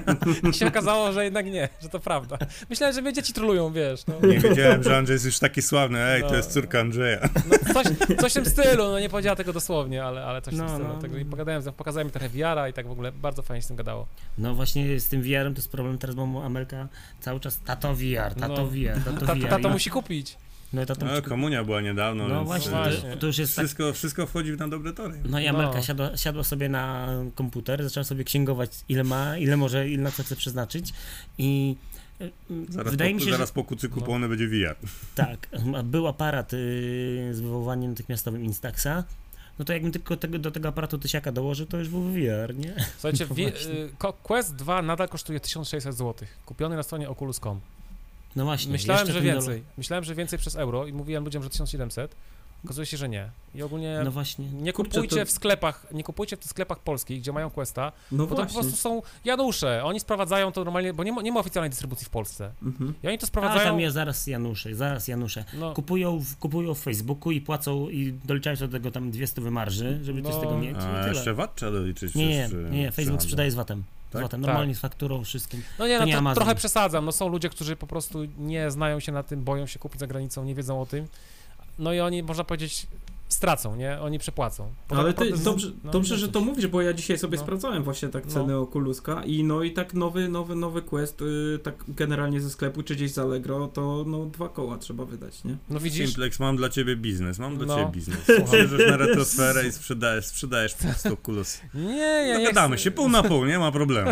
E: I się okazało, że jednak nie, że to prawda. Myślałem, że mnie dzieci trolują, wiesz. No,
C: Nie wiedziałem, że Andrzej jest już taki sławny, ej, to
E: No.
C: jest córka Andrzeja.
E: no, coś, coś w tym stylu, no nie powiedziała tego dosłownie, ale, ale coś w tym
B: No,
E: stylu.
B: no.
E: Tego, I pogadałem z nią, pokazałem mi trochę V R-a i tak w ogóle bardzo fajnie z tym gadało.
B: No właśnie z tym V R-em to jest problem teraz, bo mu Amelka cały czas tato V R, tato
E: No.
B: V R, tato
E: Ta,
B: V R.
E: ta, to
B: I-
E: musi kupić.
B: No, to,
C: no komunia była niedawno,
B: no
C: więc
B: właśnie,
E: właśnie.
B: To, to już jest
C: wszystko,
B: tak...
C: wszystko wchodzi na dobre tory.
B: No i Amelka no. Siadła, siadła sobie na komputer, zaczęła sobie księgować, ile ma, ile może, ile na co chce przeznaczyć i
C: zaraz
B: wydaje
C: po,
B: mi się,
C: zaraz
B: że...
C: po kucyku
B: no.
C: pełny będzie V R.
B: Tak, był aparat yy, z wywoływaniem natychmiastowym Instaxa, no to jakbym tylko tego, do tego aparatu tysiaka dołożył, to już był V R, nie?
E: Słuchajcie, no wi- Quest dwa nadal kosztuje tysiąc sześćset złotych, kupiony na stronie oculus kropka com.
B: No właśnie.
E: Myślałem, że więcej. Dole... Myślałem, że więcej przez euro i mówiłem ludziom, że tysiąc siedemset. Okazuje się, że nie. I ogólnie
B: no właśnie.
E: nie kupujcie Kurczę, to... w sklepach, nie kupujcie w tych sklepach polskich, gdzie mają Questa,
A: no
E: bo
A: właśnie.
E: to po prostu są Janusze. Oni sprowadzają to normalnie, bo nie ma, nie ma oficjalnej dystrybucji w Polsce. Mhm. I oni to sprowadzają...
B: A tam jest zaraz Janusze, zaraz Janusze. No. Kupują, w, kupują w Facebooku i płacą i doliczają do tego tam dwie stówy marży, żeby no. coś z tego mieć.
C: A jeszcze V A T trzeba doliczyć?
B: Nie, nie, nie, Facebook sprzedaje z V A T-em.
C: Tak?
B: Z normalnie tak. Z fakturą, wszystkim.
E: No nie,
B: to
E: no
B: nie
E: to trochę przesadzam. No są ludzie, którzy po prostu nie znają się na tym, boją się kupić za granicą, nie wiedzą o tym. No i oni, można powiedzieć, stracą, nie? Oni przepłacą.
A: Bo ale ty, dobrze, no, dobrze że to mówisz, bo ja dzisiaj sobie no. sprawdzałem właśnie tak ceny no. Oculuska i no i tak nowy, nowy, nowy Quest, yy, tak generalnie ze sklepu czy gdzieś z Allegro, to no dwa koła trzeba wydać, nie?
E: No widzisz?
C: Simplex, mam dla ciebie biznes, mam dla
E: no.
C: ciebie biznes. Przyjeżdżasz na retrosferę i sprzedajesz, sprzedajesz po prostu Oculus.
E: Nie, ja...
C: Dogadamy
E: ja
C: się, pół na pół, nie ma problemu.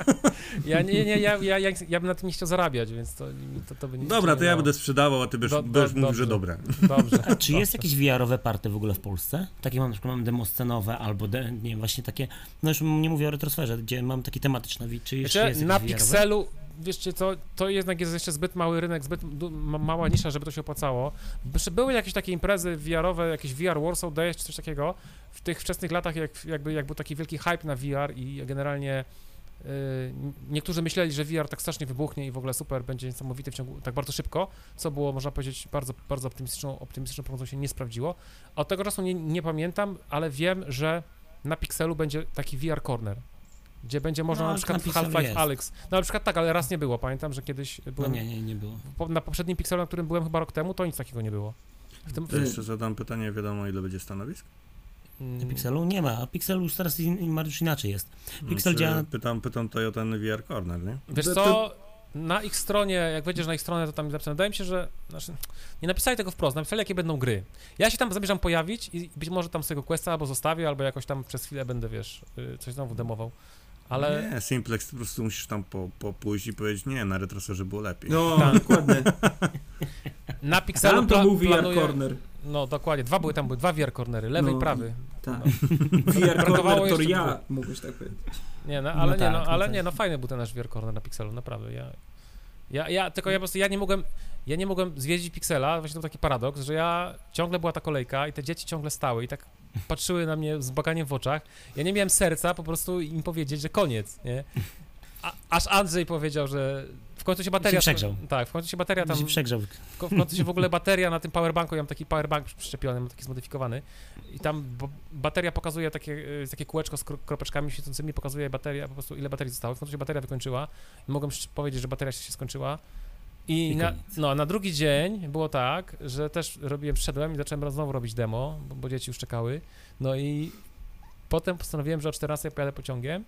E: ja nie, nie, ja, ja, ja, ja bym na tym nie chciał zarabiać, więc to, to, to by nie...
C: Dobra, to ja będę sprzedawał, a ty będziesz, do, do, będziesz mówił, że dobre.
E: Dobrze.
B: A czy jest jakieś V R-owe party w ogóle w Polsce? Takie mam, na przykład mam demo scenowe, albo de, nie właśnie takie, no już nie mówię o retrosferze, gdzie mam takie tematyczne, czy jeszcze
E: jest na Pixelu, wieszcie co, to jednak jest jeszcze zbyt mały rynek, zbyt ma, mała nisza, żeby to się opłacało. Były jakieś takie imprezy V R-owe, jakieś V R Warsaw Days, czy coś takiego, w tych wczesnych latach, jak, jakby, jak był taki wielki hype na V R i generalnie yy, niektórzy myśleli, że V R tak strasznie wybuchnie i w ogóle super, będzie niesamowity w ciągu, tak bardzo szybko, co było, można powiedzieć, bardzo, bardzo optymistyczną, optymistyczną prognozą się nie sprawdziło. Od tego czasu nie, nie pamiętam, ale wiem, że na Pixelu będzie taki V R Corner, gdzie będzie można no, na przykład w Half-Life Alyx. No na przykład tak, ale raz nie było. Pamiętam, że kiedyś byłem...
B: No nie, nie, nie było.
E: Po, na poprzednim Pixelu, na którym byłem chyba rok temu, to nic takiego nie było.
C: W tym... To jeszcze zadam pytanie, wiadomo ile będzie stanowisk?
B: Na Pixelu nie ma, a Pixelu już teraz już inaczej jest. Pixel
C: no,
B: działa...
C: Pytam, pytam tutaj o ten V R Corner, nie?
E: Wiesz co, na ich stronie, jak wejdziesz na ich stronę, to tam jest napisane, wydaje mi się, że znaczy, nie napisali tego wprost, napisali jakie będą gry. Ja się tam zamierzam pojawić i być może tam swojego questa albo zostawię, albo jakoś tam przez chwilę będę, wiesz, coś znowu demował. Ale...
C: Nie, Simplex, po prostu musisz tam po, po pójść i powiedzieć, nie, na retroserze było lepiej.
A: No, tak. Dokładnie.
E: Na Pixelu
A: tam to
E: pla-
A: był V R
E: planuję...
A: Corner.
E: No, dokładnie, dwa były tam, były dwa V R Cornery, lewy no, i prawy.
A: Tak.
E: No.
A: V R Corner to ja, mógłbyś tak powiedzieć.
E: Nie, no, ale, no nie, tak, no, ale no nie, no fajny był ten nasz V R Corner na Pixelu, naprawdę, ja... Ja, ja, tylko ja po prostu, ja nie mogłem, ja nie mogłem zwiedzić Pixela, właśnie to był taki paradoks, że ja, ciągle była ta kolejka i te dzieci ciągle stały i tak patrzyły na mnie z baganiem w oczach. Ja nie miałem serca po prostu im powiedzieć, że koniec, nie? A, aż Andrzej powiedział, że w końcu się bateria...
B: Się przegrzał.
E: Tak, w końcu się bateria tam...
B: Się przegrzał.
E: W końcu się w ogóle bateria na tym powerbanku, ja mam taki powerbank przyczepiony, mam taki zmodyfikowany i tam bateria pokazuje takie, takie kółeczko z kropeczkami świecącymi, pokazuje bateria, po prostu ile baterii zostało. W końcu się bateria wykończyła i mogłem powiedzieć, że bateria się skończyła. I, I na, no, na drugi dzień było tak, że też robiłem, przyszedłem i zacząłem znowu robić demo, bo, bo dzieci już czekały. No i potem postanowiłem, że o czternastej pojadę pociągiem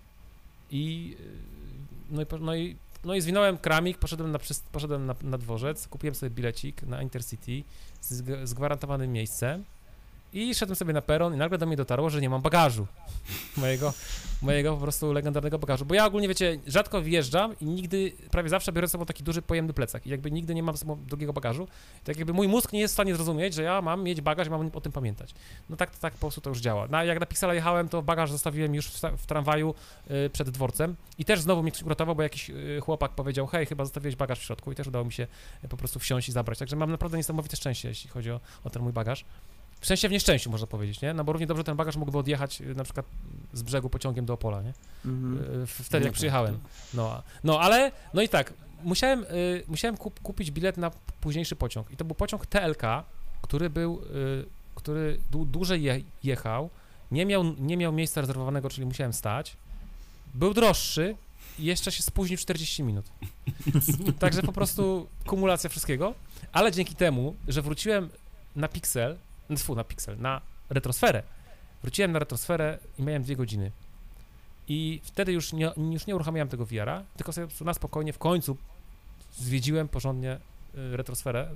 E: i no i, no i No i zwinąłem kramik, poszedłem na, poszedłem na, na dworzec, kupiłem sobie bilecik na Intercity z, z gwarantowanym miejscem i szedłem sobie na peron i nagle do mnie dotarło, że nie mam bagażu, mojego, mojego po prostu legendarnego bagażu, bo ja ogólnie, wiecie, rzadko wjeżdżam i nigdy, prawie zawsze biorę ze sobą taki duży, pojemny plecak i jakby nigdy nie mam ze sobą drugiego bagażu, tak jakby mój mózg nie jest w stanie zrozumieć, że ja mam mieć bagaż i mam o tym pamiętać. No tak, tak po prostu to już działa. No, jak na Pixela jechałem, to bagaż zostawiłem już w, w tramwaju y, przed dworcem i też znowu mnie ktoś uratował, bo jakiś y, chłopak powiedział, hej, chyba zostawiłeś bagaż w środku i też udało mi się y, po prostu wsiąść i zabrać, także mam naprawdę niesamowite szczęście, jeśli chodzi o, o ten mój bagaż. W sensie w nieszczęściu, można powiedzieć, nie? No bo równie dobrze ten bagaż mógłby odjechać na przykład z brzegu pociągiem do Opola, nie? Mm-hmm. Wtedy, jak przyjechałem. No, no ale, no i tak, musiałem, y, musiałem kup, kupić bilet na późniejszy pociąg i to był pociąg T L K, który był, y, który dłu, dłużej je, jechał, nie miał, nie miał miejsca rezerwowanego, czyli musiałem stać, był droższy i jeszcze się spóźnił czterdzieści minut. Także po prostu kumulacja wszystkiego, ale dzięki temu, że wróciłem na Pixel, Fu, na Pixel, na retrosferę. Wróciłem na retrosferę i miałem dwie godziny. I wtedy już nie, już nie uruchamiałem tego V R-a, tylko sobie na spokojnie w końcu zwiedziłem porządnie retrosferę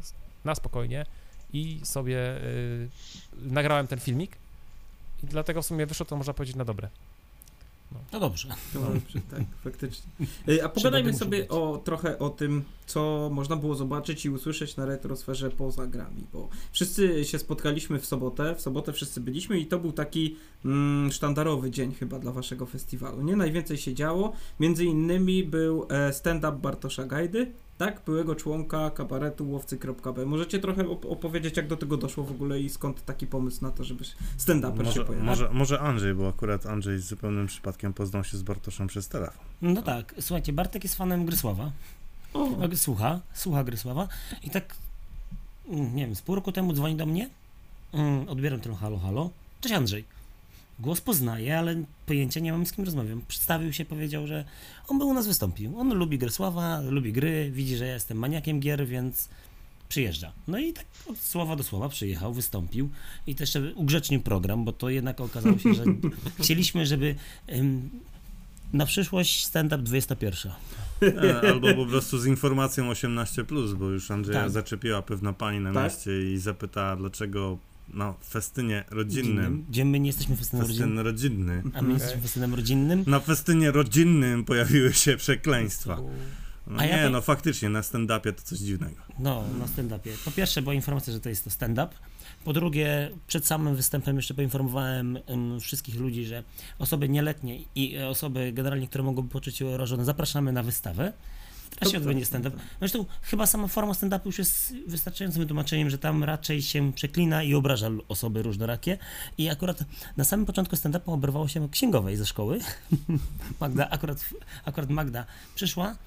E: na spokojnie i sobie y, nagrałem ten filmik i dlatego w sumie wyszło to, można powiedzieć, na dobre.
B: No, no dobrze.
A: No, dobrze, tak, faktycznie. A pogadajmy sobie o, trochę o tym, co można było zobaczyć i usłyszeć na Retrosferze poza grami, bo wszyscy się spotkaliśmy w sobotę, w sobotę wszyscy byliśmy i to był taki mm, sztandarowy dzień chyba dla waszego festiwalu, nie? Najwięcej się działo, między innymi był e, stand-up Bartosza Gajdy, tak, byłego członka kabaretu łowcy kropka be. Możecie trochę op- opowiedzieć, jak do tego doszło w ogóle i skąd taki pomysł na to, żeby stand-uper się pojawił?
C: Może, może Andrzej, bo akurat Andrzej z zupełnym przypadkiem poznał się z Bartoszem przez telefon.
B: No tak, słuchajcie, Bartek jest fanem Grysława. O. Słucha, słucha Grysława i tak, nie wiem, z pół roku temu dzwoni do mnie, odbieram ten halo, halo, cześć Andrzej. Głos poznaję, ale pojęcia nie mam, z kim rozmawiam. Przedstawił się, powiedział, że on by u nas wystąpił. On lubi Grysława, lubi gry, widzi, że ja jestem maniakiem gier, więc przyjeżdża. No i tak od słowa do słowa przyjechał, wystąpił i też jeszcze ugrzecznił program, bo to jednak okazało się, że chcieliśmy, żeby ym, na przyszłość stand-up dwudziesta pierwsza.
C: Albo po prostu z informacją osiemnaście plus, bo już Andrzeja tak. zaczepiła pewna pani na tak? mieście i zapytała, dlaczego na festynie rodzinnym.
B: Gdzie my nie jesteśmy festynem
C: Festyn
B: rodzinnym.
C: rodzinny.
B: A my jesteśmy festynem rodzinnym.
C: Na festynie rodzinnym pojawiły się przekleństwa. No nie, ja no faktycznie, na stand-upie to coś dziwnego.
B: No, na stand-upie. Po pierwsze była informacja, że to jest to stand-up. Po drugie, przed samym występem jeszcze poinformowałem um, wszystkich ludzi, że osoby nieletnie i osoby generalnie, które mogą poczuć się urażone, zapraszamy na wystawę. Teraz się odbędzie stand-up. Zresztą chyba sama forma stand-upu już jest wystarczającym wytłumaczeniem, że tam raczej się przeklina i obraża osoby różnorakie. I akurat na samym początku stand-upu oberwało się księgowej ze szkoły. Magda, akurat, akurat Magda przyszła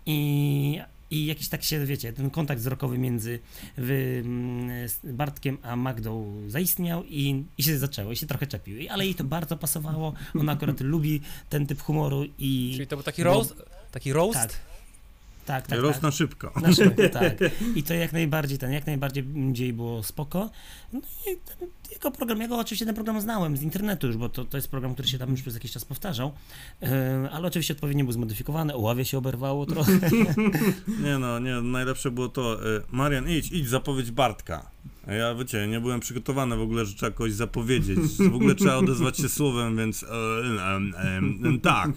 B: i, i jakiś tak się, wiecie, ten kontakt wzrokowy między wy, Bartkiem a Magdą zaistniał i, i się zaczęło, i się trochę czepił. Ale jej to bardzo pasowało. Ona akurat lubi ten typ humoru i...
E: Czyli to był taki roast? Bo, taki roast?
B: Tak. Tak, tak,
C: Rost
B: tak.
C: na szybko.
B: Na szybko, tak. I to jak najbardziej, ten, jak najbardziej było spoko. No i ten, jego program, ja go oczywiście ten program znałem z internetu już, bo to, to jest program, który się tam już przez jakiś czas powtarzał, yy, ale oczywiście odpowiednio był zmodyfikowany, o ławie się oberwało trochę.
C: Nie no, nie, najlepsze było to, yy, Marian, idź, idź, zapowiedź Bartka. A ja, wiecie, nie byłem przygotowany w ogóle, że trzeba kogoś zapowiedzieć. W ogóle trzeba odezwać się słowem, więc e, e, e, e, tak.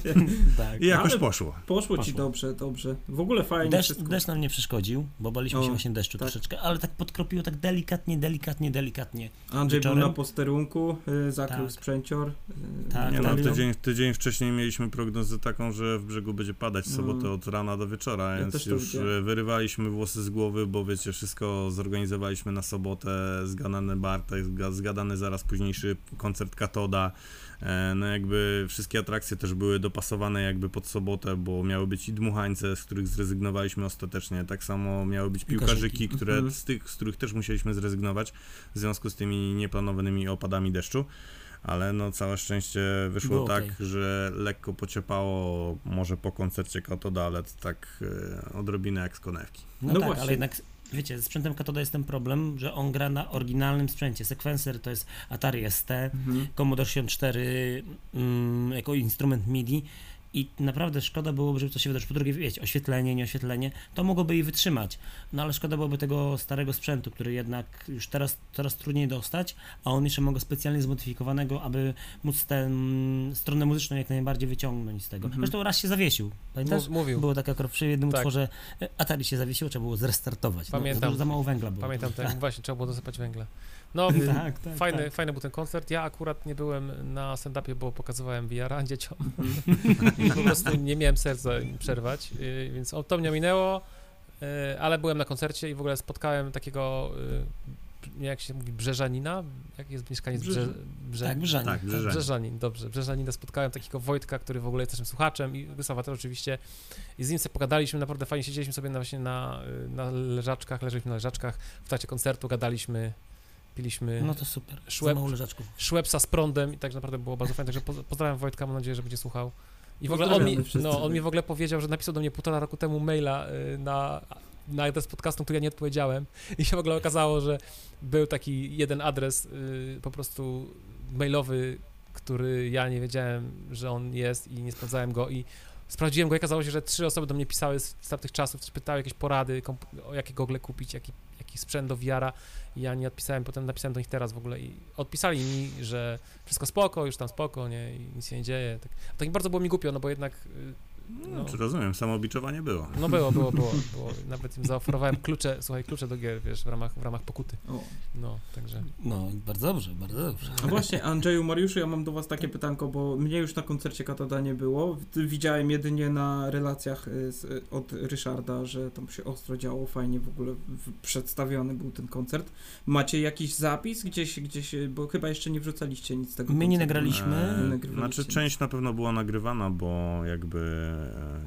C: tak. I jakoś ale poszło.
A: Poszło ci
B: poszło.
A: dobrze, dobrze. W ogóle fajnie
B: Deszcz,
A: wszystko.
B: Deszcz nam nie przeszkodził, bo baliśmy o, się właśnie deszczu tak. troszeczkę, ale tak podkropiło tak delikatnie, delikatnie, delikatnie.
A: Andrzej wieczorem. Był na posterunku, y, zakrył tak. sprzęcior. Y,
C: tak, nie no, tydzień, tydzień wcześniej mieliśmy prognozę taką, że w brzegu będzie padać w sobotę od rana do wieczora, ja więc już widziałem. Wyrywaliśmy włosy z głowy, bo wiecie, wszystko zorganizowaliśmy na sobotę, zgadany Bartek, zgadany zaraz późniejszy koncert Katoda, no jakby wszystkie atrakcje też były dopasowane jakby pod sobotę, bo miały być i dmuchańce, z których zrezygnowaliśmy ostatecznie, tak samo miały być piłkarzyki, które, mm-hmm. z tych, z których też musieliśmy zrezygnować w związku z tymi nieplanowanymi opadami deszczu. Ale no całe szczęście wyszło Było tak, okay. że lekko pociepało może po koncercie Katoda, ale tak e, odrobinę jak z konewki.
B: No, no tak, właśnie. Ale jednak wiecie, z sprzętem Katoda jest ten problem, że on gra na oryginalnym sprzęcie. Sekwencer to jest Atari S T, mhm. Commodore sześćdziesiąt cztery um, jako instrument MIDI i naprawdę szkoda byłoby, żeby to się wydarzyło. Po drugie, wiecie, oświetlenie, nieoświetlenie, to mogłoby jej wytrzymać, no ale szkoda byłoby tego starego sprzętu, który jednak już teraz coraz trudniej dostać, a on jeszcze ma go specjalnie zmodyfikowanego, aby móc tę stronę muzyczną jak najbardziej wyciągnąć z tego. Mhm. Zresztą raz się zawiesił, pamiętasz?
E: Mówił.
B: Było tak akurat przy jednym tak. utworze Atari się zawiesiło, trzeba było zrestartować.
E: Pamiętam.
B: No, za mało węgla było.
E: Pamiętam, tak, właśnie, trzeba było dosypać węgla. No, tak, tak, fajny, tak. fajny był ten koncert. Ja akurat nie byłem na stand-upie, bo pokazywałem V R-a dzieciom i po prostu nie miałem serca im przerwać, więc to mnie minęło, ale byłem na koncercie i w ogóle spotkałem takiego, jak się mówi, Brzeżanina? Jak jest mieszkaniec Brze... Brze...
B: Tak, Brzeżanin.
E: Tak, Brzeżanin. Brzeżanin, dobrze. Brzeżanina spotkałem takiego Wojtka, który w ogóle jest naszym słuchaczem i Grysława też oczywiście. I z nim sobie pogadaliśmy, naprawdę fajnie siedzieliśmy sobie na, właśnie na, na leżaczkach, leżeliśmy na leżaczkach, w trakcie koncertu gadaliśmy, piliśmy
B: no to super.
E: Szłep, Szłepsa z prądem i tak naprawdę było bardzo fajnie, także pozdrawiam Wojtka, mam nadzieję, że będzie słuchał. I w ogóle on mi, no, on mi w ogóle powiedział, że napisał do mnie półtora roku temu maila na, na adres podcastu, który ja nie odpowiedziałem i się w ogóle okazało, że był taki jeden adres y, po prostu mailowy, który ja nie wiedziałem, że on jest i nie sprawdzałem go i sprawdziłem go i okazało się, że trzy osoby do mnie pisały z, z tamtych czasów, też pytały jakieś porady, o jakie gogle kupić, jaki, jaki sprzęt do V R a i ja nie odpisałem, potem napisałem do nich teraz w ogóle i odpisali mi, że wszystko spoko, już tam spoko, nie, i nic się nie dzieje. Tak, tak bardzo było mi głupio, no bo jednak...
C: No, no, czy rozumiem, samobiczowanie było.
E: No było, było, było, było. Nawet im zaoferowałem klucze, słuchaj, klucze do gier, wiesz, w ramach, w ramach pokuty.
A: O.
E: No, także...
B: No, bardzo dobrze, bardzo dobrze.
A: No właśnie, Andrzeju, Mariuszu, ja mam do was takie pytanko, bo mnie już na koncercie Katoda nie było. Widziałem jedynie na relacjach z, od Ryszarda, że tam się ostro działo, fajnie w ogóle w, przedstawiony był ten koncert. Macie jakiś zapis gdzieś, gdzieś, bo chyba jeszcze nie wrzucaliście nic z tego
B: My
A: koncertu.
B: nie nagraliśmy.
A: Nie nagrywaliście.
C: Znaczy część na pewno była nagrywana, bo jakby...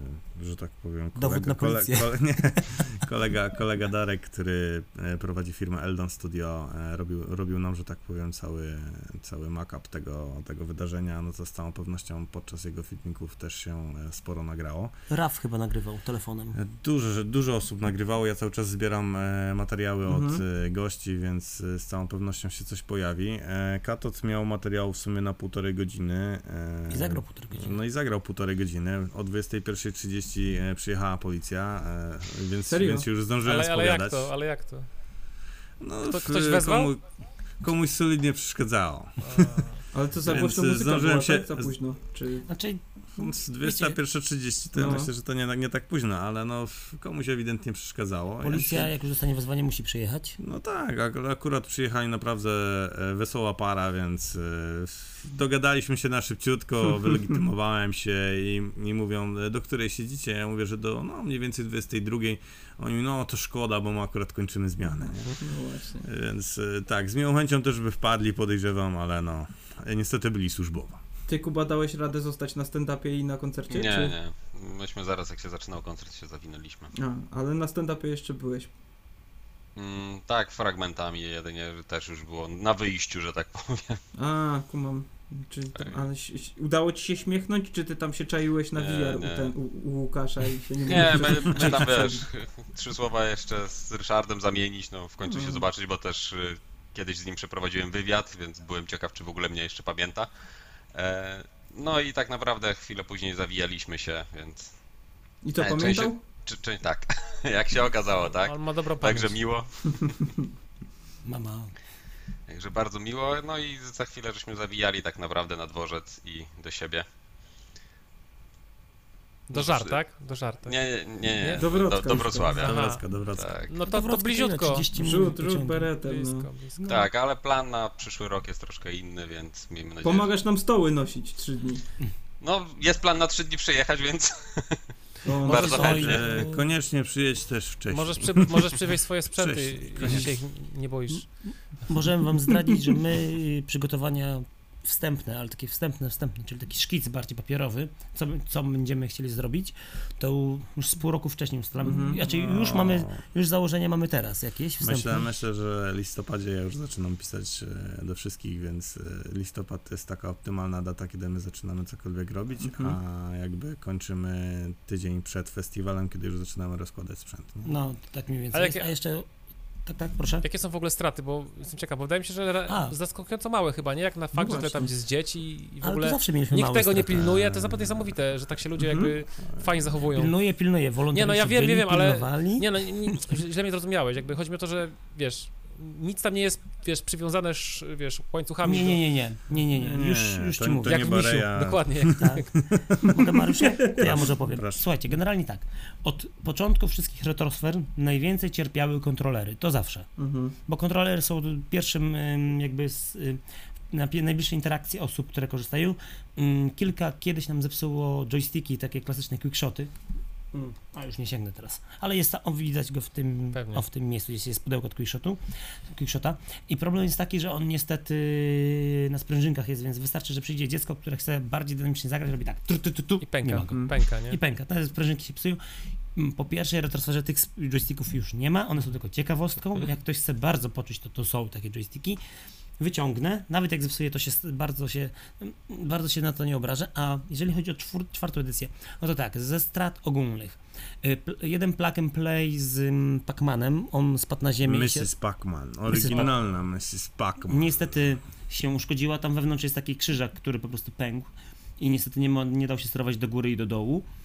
C: że tak powiem,
B: Dowód
C: kolega,
B: na policję.
C: kole, kole, nie, kolega, kolega Darek, który prowadzi firmę Eldon Studio, robił, robił nam, że tak powiem, cały, cały mock-up tego, tego wydarzenia, no to z całą pewnością podczas jego filmików też się sporo nagrało.
B: Raf chyba nagrywał telefonem.
C: Dużo, dużo osób nagrywało, ja cały czas zbieram materiały mhm. od gości, więc z całą pewnością się coś pojawi. Katot miał materiał w sumie na półtorej godziny.
B: I zagrał półtorej godziny.
C: No i zagrał półtorej godziny. O dwudziestej pierwszej trzydzieści przyjechała policja, więc, więc już zdążyłem
E: ale, ale
C: spowiadać.
E: jak to? Ale jak to?
C: No,
E: Kto, ktoś wezwał?
C: Komu, komuś solidnie przeszkadzało.
A: Ale to za głośno muzyka była, się... tak? Za późno? Czy...
B: Znaczy...
C: dwudziesta pierwsza trzydzieści to no. myślę, że to nie, nie tak późno, ale no komuś ewidentnie przeszkadzało.
B: Policja, ja... jak już dostanie wezwanie, musi przyjechać?
C: No tak, akurat przyjechali naprawdę wesoła para, więc dogadaliśmy się na szybciutko, wylegitymowałem się i, i mówią, do której siedzicie? Ja mówię, że do no mniej więcej dwudziestej drugiej. Oni mówią, no to szkoda, bo my akurat kończymy zmianę. Nie?
A: No właśnie.
C: Więc tak, z miłą chęcią też by wpadli, podejrzewam, ale no niestety byli służbowo.
A: Ty, Kuba, dałeś radę zostać na stand-upie i na koncercie?
D: Nie,
A: czy...
D: nie. Myśmy zaraz, jak się zaczynał koncert, się zawinęliśmy.
A: A, ale na stand-upie jeszcze byłeś.
D: Mm, tak, fragmentami jedynie też już było na wyjściu, że tak powiem.
A: A, kumam. Czyli tam, ale udało ci się śmiechnąć, czy ty tam się czaiłeś na
D: nie,
A: V R
D: nie.
A: U, ten, u, u Łukasza i się nie
D: Nie, my, my tam, wiesz, trzy słowa jeszcze z Ryszardem zamienić, no w końcu się zobaczyć, bo też y, kiedyś z nim przeprowadziłem wywiad, więc byłem ciekaw, czy w ogóle mnie jeszcze pamięta. E, no i tak naprawdę chwilę później zawijaliśmy się, więc...
A: I to e, pamiętał?
D: Się, czy, czy, tak, jak się okazało, tak?
E: On ma dobrą pamięć.
D: Także miło.
B: Mama.
D: Także bardzo miło, no i za chwilę żeśmy zawijali tak naprawdę na dworzec i do siebie.
E: Do Żar, tak? Do Żar, tak?
D: Nie, nie, nie, nie.
A: Do Wrocka.
C: Do Wrocławia. Do Wrocka, do Wrocka.
D: Tak.
E: No to, to bliziutko.
A: Rzut, rzut beretem.
E: Blisko,
A: no.
E: blisko.
D: Tak, ale plan na przyszły rok jest troszkę inny, więc miejmy nadzieję.
A: Pomagasz nam stoły nosić trzy dni.
D: No, jest plan na trzy dni przyjechać, więc...
A: O,
D: bardzo chętnie.
C: E, koniecznie przyjedź też wcześniej.
E: Możesz, przy, możesz przywieźć swoje sprzęty, jeśli się ich nie boisz.
B: Możemy wam zdradzić, że my przygotowania wstępne, ale takie wstępne, wstępne, czyli taki szkic bardziej papierowy, co, co będziemy chcieli zrobić, to już z pół roku wcześniej ustalamy. Mm-hmm. Znaczy już mamy, już założenia mamy teraz jakieś wstępne.
C: Myślę, myślę, że w listopadzie ja już zaczynam pisać do wszystkich, więc listopad to jest taka optymalna data, kiedy my zaczynamy cokolwiek robić, mm-hmm. a jakby kończymy tydzień przed festiwalem, kiedy już zaczynamy rozkładać sprzęt. Nie?
B: No, tak mniej więcej.
E: Ale
B: jest,
E: jakie...
B: A jeszcze... Tak, tak, proszę.
E: Jakie są w ogóle straty, bo jestem ciekaw, bo wydaje mi się, że
B: A.
E: zaskakująco małe chyba, nie? Jak na fakt,
A: No
E: że tam jest dzieci i w
B: Ale
E: ogóle
B: to zawsze mieliśmy
E: nikt
B: małe
E: tego nie
B: straty.
E: pilnuje, to jest naprawdę niesamowite, że tak się ludzie jakby fajnie zachowują.
B: Pilnuje, pilnuje, wolontariusze
E: Nie, no ja wiem,
B: byli,
E: wiem, ale-
B: pilnowali.
E: Nie no, nie, źle mnie zrozumiałeś, jakby chodzi mi o to, że wiesz, nic tam nie jest, wiesz, przywiązane, sz- wiesz, łańcuchami.
B: Nie, nie, nie, nie, nie, nie, nie, już, już
C: to,
B: ci mówię.
C: to
B: Jak
C: nie
B: w misiu.
C: Bareja.
E: Dokładnie.
B: Tak. Mogę, Mariusze? To ja może opowiem.
C: Proszę.
B: Słuchajcie, generalnie tak. Od początku wszystkich retrosfer najwięcej cierpiały kontrolery. To zawsze.
A: Mhm.
B: Bo kontrolery są pierwszym ym, jakby z, y, na pie- najbliższej interakcji osób, które korzystają. Ym, Kilka kiedyś nam zepsuło joysticki, takie klasyczne quickshoty. Mm, a już nie sięgnę teraz. Ale jest ta, o, widać go w tym, o, w tym miejscu, gdzie jest pudełko od quickshotu, quickshota. I problem jest taki, że on niestety na sprężynkach jest, więc wystarczy, że przyjdzie dziecko, które chce bardziej dynamicznie zagrać, robi tak. Tu, tu, tu, tu,
E: I
B: nie
E: pęka,
B: ma go.
E: pęka, nie?
B: I pęka. Te sprężynki się psują. Mm, Po pierwsze, retrosferze tych sp- joysticków już nie ma, one są tylko ciekawostką. Jak ktoś chce bardzo poczuć, to to są takie joysticki. Wyciągnę, nawet jak zepsuję, to się s- bardzo się, bardzo się na to nie obrażę. A jeżeli chodzi o czwór, czwartą edycję, no to tak, ze strat ogólnych. Y, pl- jeden plug and play z mm, Pac-Manem, on spadł na ziemię. i się-
C: missus Pac-Man, oryginalna missus Pac-Man.
B: Niestety się uszkodziła, tam wewnątrz jest taki krzyżak, który po prostu pękł i niestety nie, ma, nie dał się sterować do góry i do dołu.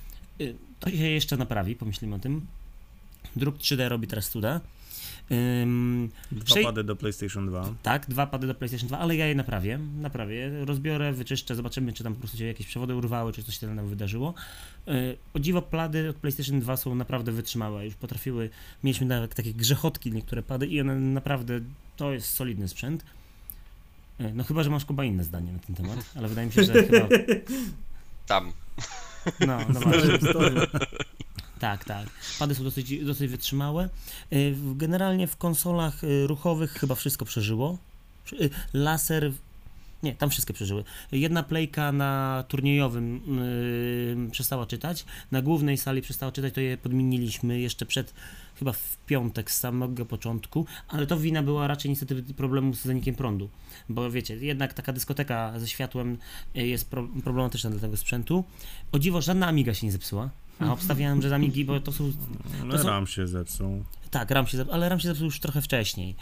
B: To się jeszcze naprawi, pomyślimy o tym. Druk trzy D robi teraz cuda. Um,
C: dwa
B: prze...
C: pady do PlayStation dwa.
B: Tak, dwa pady do PlayStation dwa, ale ja je naprawię, naprawię, rozbiorę, wyczyszczę, zobaczymy, czy tam po prostu się jakieś przewody urwały, czy coś się tam wydarzyło. Yy, o dziwo, pady od PlayStation dwa są naprawdę wytrzymałe, już potrafiły, mieliśmy nawet takie grzechotki niektóre pady i one naprawdę, to jest solidny sprzęt. Yy, no chyba, że masz Kuba inne zdanie na ten temat, ale wydaje mi się, że chyba...
D: Tam.
B: No, no właśnie. Tak, tak. Pady są dosyć, dosyć wytrzymałe. Generalnie w konsolach ruchowych chyba wszystko przeżyło. Laser... Nie, tam wszystkie przeżyły. Jedna playka na turniejowym yy, przestała czytać. Na głównej sali przestała czytać, to je podmieniliśmy jeszcze przed, chyba w piątek z samego początku, ale to wina była raczej niestety problemu z zanikiem prądu. Bo wiecie, jednak taka dyskoteka ze światłem jest pro, problematyczna dla tego sprzętu. O dziwo, żadna Amiga się nie zepsuła. A obstawiałem, że z Amigi, bo to są...
C: To są... RAM się zepsuł.
B: Tak, RAM się zepsuł, ale RAM się zepsuł już trochę wcześniej.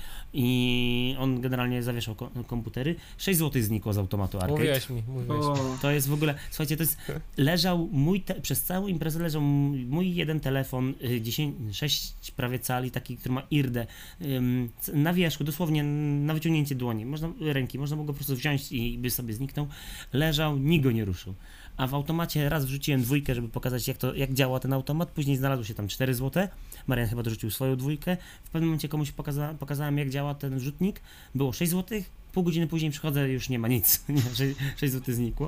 B: I on generalnie zawieszał kom komputery. sześć złotych znikło z automatu arcade.
E: Mówiłeś mi, mówiłeś mi.
B: To jest w ogóle... Słuchajcie, to jest... Leżał mój... Te... Przez całą imprezę leżał mój jeden telefon, dziesięć, sześć prawie cali, taki, który ma I R D, ym, na wierzchu, dosłownie na wyciągnięcie dłoni, można, ręki, można było go po prostu wziąć i by sobie zniknął. Leżał, nikt go nie ruszył. A w automacie raz wrzuciłem dwójkę, żeby pokazać, jak, to, jak działa ten automat, później znalazło się tam cztery złote, Marian chyba dorzucił swoją dwójkę, w pewnym momencie komuś pokaza pokazałem, jak działa ten wrzutnik, było sześć złotych, pół godziny później przychodzę, już nie ma nic, sześć złotych znikło.